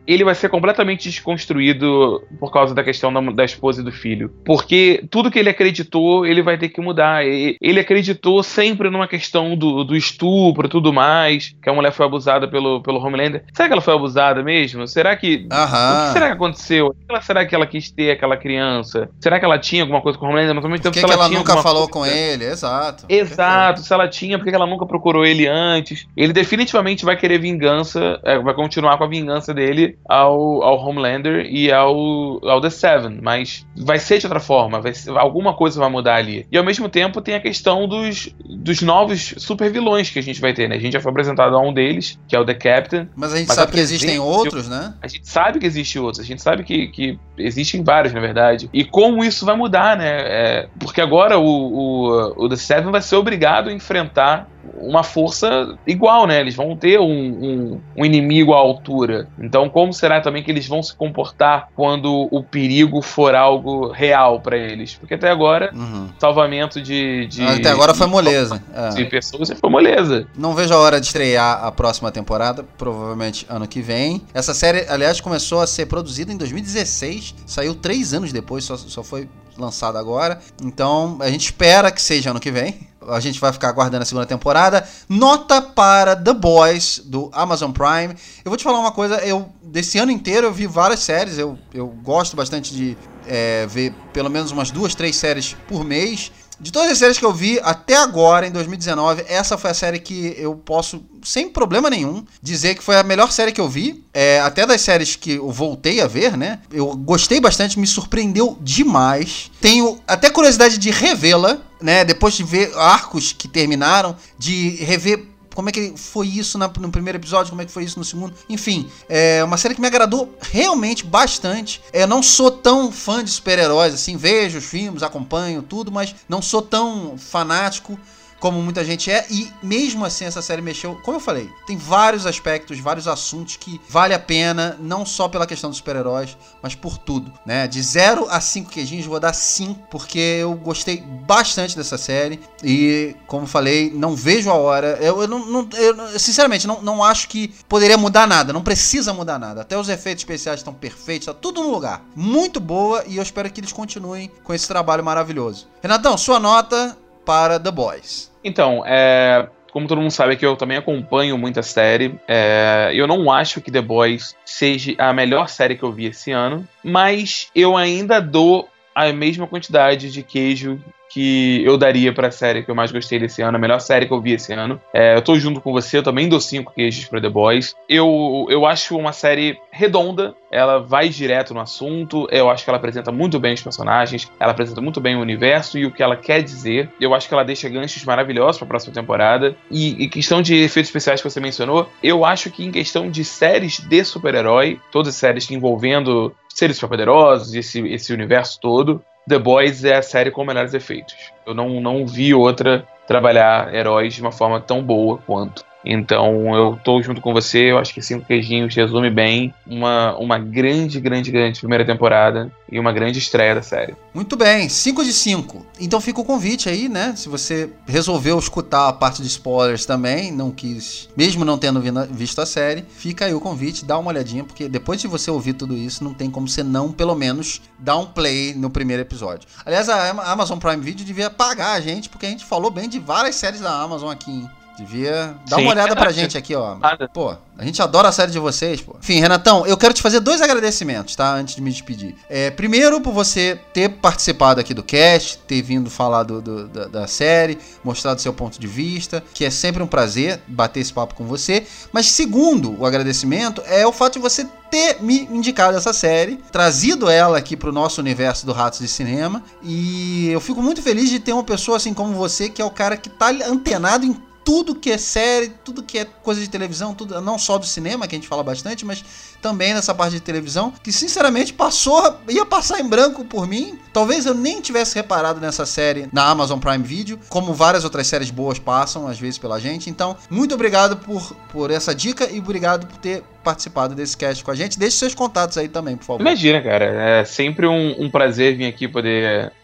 ele vai ser completamente desconstruído por causa da questão da, da esposa e do filho. Porque tudo que ele acreditou, ele vai ter que mudar. Ele acreditou sempre numa questão do, do estupro e tudo mais, que a mulher foi abusada pelo, pelo Homelander. Será que ela foi abusada mesmo? Será que... Aham. O que será que aconteceu? O que será que ela quis ter aquela criança? Será que ela tinha alguma coisa com o Homelander? Mas ao mesmo Por tempo, que, se que ela, ela tinha nunca alguma falou coisa... com ele? Exato. Exato. Se ela tinha, por que ela nunca procurou ele antes? Ele definitivamente vai querer vingança, é, vai continuar com a vingança dele ao, ao Homelander e ao, ao The Seven, mas vai ser de outra forma, vai ser, alguma coisa vai mudar ali. E ao mesmo tempo tem a questão dos, dos novos super vilões que a gente vai ter, né? A gente já foi apresentado a um deles, que é o The Captain. Mas a gente mas sabe que existem outros, de... né? A gente sabe que existem outros, a gente sabe que, que existem vários, na verdade. E como isso vai mudar, né? É, porque agora o, o, o The Seven vai ser obrigado a enfrentar uma força igual, né? Eles vão ter um, um, um inimigo à altura. Então, como será também que eles vão se comportar quando o perigo for algo real pra eles? Porque até agora, Uhum. salvamento de, de... Até agora foi moleza. De É. pessoas foi moleza. Não vejo a hora de estrear a próxima temporada, provavelmente ano que vem. Essa série, aliás, começou a ser produzida em dois mil e dezesseis, saiu três anos depois, só, só foi lançada agora. Então, a gente espera que seja ano que vem. A gente vai ficar aguardando a segunda temporada. Nota para The Boys, do Amazon Prime. Eu vou te falar uma coisa, eu desse ano inteiro eu vi várias séries, eu, eu gosto bastante de é, ver pelo menos umas duas, três séries por mês. De todas as séries que eu vi até agora, em dois mil e dezenove, essa foi a série que eu posso, sem problema nenhum, dizer que foi a melhor série que eu vi. É, até das séries que eu voltei a ver, né? Eu gostei bastante, me surpreendeu demais. Tenho até curiosidade de revê-la, né? Depois de ver arcos que terminaram, de rever como é que foi isso na, no primeiro episódio, como é que foi isso no segundo. Enfim, é uma série que me agradou realmente bastante. Eu não sou tão fã de super-heróis, assim, vejo os filmes, acompanho tudo, mas não sou tão fanático como muita gente é, e mesmo assim essa série mexeu, como eu falei, tem vários aspectos, vários assuntos que vale a pena, não só pela questão dos super-heróis, mas por tudo, né? De zero a cinco queijinhos, vou dar cinco, porque eu gostei bastante dessa série, e como eu falei, não vejo a hora, eu, eu, não, não, eu sinceramente, não, não acho que poderia mudar nada, não precisa mudar nada, até os efeitos especiais estão perfeitos, tá tudo no lugar, muito boa, e eu espero que eles continuem com esse trabalho maravilhoso. Renatão, sua nota para The Boys. Então, é, como todo mundo sabe que eu também acompanho muita série, é, eu não acho que The Boys seja a melhor série que eu vi esse ano, mas eu ainda dou a mesma quantidade de queijo que eu daria pra série que eu mais gostei desse ano, a melhor série que eu vi esse ano. É, eu tô junto com você, eu também dou cinco queijos pra The Boys. Eu, eu acho uma série redonda, ela vai direto no assunto, eu acho que ela apresenta muito bem os personagens, ela apresenta muito bem o universo e o que ela quer dizer. Eu acho que ela deixa ganchos maravilhosos pra próxima temporada. E, e questão de efeitos especiais que você mencionou, eu acho que em questão de séries de super-herói, todas as séries envolvendo seres superpoderosos, esse, esse universo todo, The Boys é a série com melhores efeitos. Eu não, não vi outra trabalhar heróis de uma forma tão boa quanto. Então eu tô junto com você, eu acho que Cinco Queijinhos resume bem uma, uma grande, grande, grande primeira temporada e uma grande estreia da série. Muito bem, cinco de cinco. Então fica o convite aí, né? Se você resolveu escutar a parte de spoilers também, não quis, mesmo não tendo visto a série, fica aí o convite, dá uma olhadinha, porque depois de você ouvir tudo isso, não tem como você não, pelo menos, dar um play no primeiro episódio. Aliás, a Amazon Prime Video devia pagar a gente, porque a gente falou bem de várias séries da Amazon aqui, hein? Devia dar Sim, uma olhada pra verdade. gente aqui, ó. Nada. Pô, a gente adora a série de vocês, pô. Enfim, Renatão, eu quero te fazer dois agradecimentos, tá? Antes de me despedir. É, primeiro, por você ter participado aqui do cast, ter vindo falar do, do, da, da série, mostrado seu ponto de vista, que é sempre um prazer bater esse papo com você. Mas segundo, o agradecimento é o fato de você ter me indicado essa série, trazido ela aqui pro nosso universo do Ratos de Cinema. E eu fico muito feliz de ter uma pessoa assim como você, que é o cara que tá antenado em tudo que é série, tudo que é coisa de televisão, tudo, não só do cinema, que a gente fala bastante, mas também nessa parte de televisão, que sinceramente passou, ia passar em branco por mim. Talvez eu nem tivesse reparado nessa série na Amazon Prime Video, como várias outras séries boas passam, às vezes, pela gente. Então, muito obrigado por, por essa dica e obrigado por ter participado desse cast com a gente. Deixe seus contatos aí também, por favor. Imagina, cara, é sempre um, um prazer vir aqui poder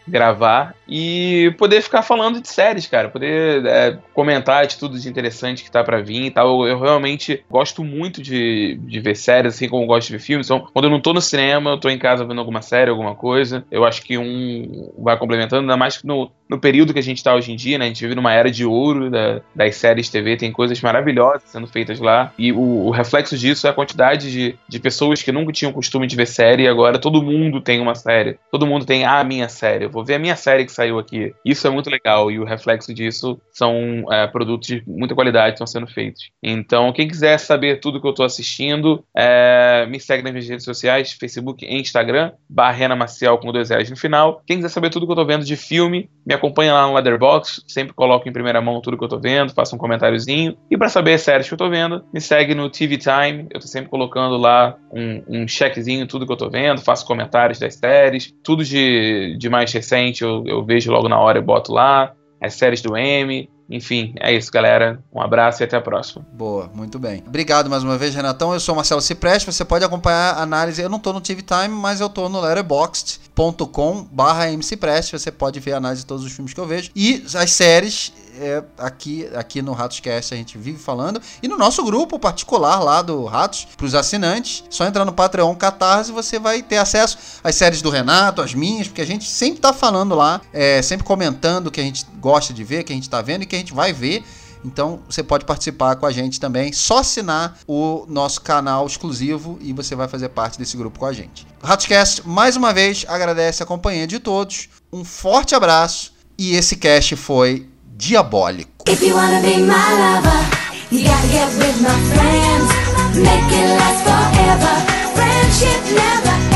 gravar e poder ficar falando de séries, cara, poder é, comentar de tudo de interessante que tá pra vir e tal. Eu, eu realmente gosto muito de, de ver séries, assim como eu gosto de ver filmes. Então, quando eu não tô no cinema, eu tô em casa vendo alguma série, alguma coisa. Eu acho que um vai complementando, ainda mais que no, no período que a gente tá hoje em dia, né? A gente vive numa era de ouro da, das séries de T V, tem coisas maravilhosas sendo feitas lá. E o, o reflexo disso é a quantidade de, de pessoas que nunca tinham costume de ver série e agora todo mundo tem uma série. Todo mundo tem a minha série. Eu vou ver a minha série que saiu aqui. Isso é muito legal e o reflexo disso são é, produtos de muita qualidade que estão sendo feitos. Então, quem quiser saber tudo que eu tô assistindo, é, me segue nas minhas redes sociais, Facebook e Instagram, Barrena Maciel com dois L's no final. Quem quiser saber tudo que eu tô vendo de filme, me acompanha lá no Letterboxd, sempre coloco em primeira mão tudo que eu tô vendo, faço um comentáriozinho. E pra saber as séries que eu tô vendo, me segue no T V Time, eu tô sempre colocando lá um, um checkzinho, tudo que eu tô vendo, faço comentários das séries, tudo de, de mais recente eu, eu vejo logo na hora e boto lá, as séries do M. Enfim, é isso, galera. Um abraço e até a próxima. Boa, muito bem. Obrigado mais uma vez, Renatão. Eu sou Marcelo Cipreste. Você pode acompanhar a análise. Eu não tô no T V Time, mas eu tô no letterboxd ponto com barra mcipreste. Você pode ver a análise de todos os filmes que eu vejo. E as séries, é, aqui, aqui no RatosCast a gente vive falando. E no nosso grupo particular lá do Ratos, pros assinantes, só entrar no Patreon Catarse, você vai ter acesso às séries do Renato, às minhas, porque a gente sempre tá falando lá, é, sempre comentando o que a gente gosta de ver, que a gente tá vendo e que a gente vai ver. Então você pode participar com a gente também, só assinar o nosso canal exclusivo e você vai fazer parte desse grupo com a gente. O RatosCast, mais uma vez, agradece a companhia de todos, um forte abraço e esse cast foi diabólico. If you wanna be my lover, you gotta get with my friends, make it last forever, friendship never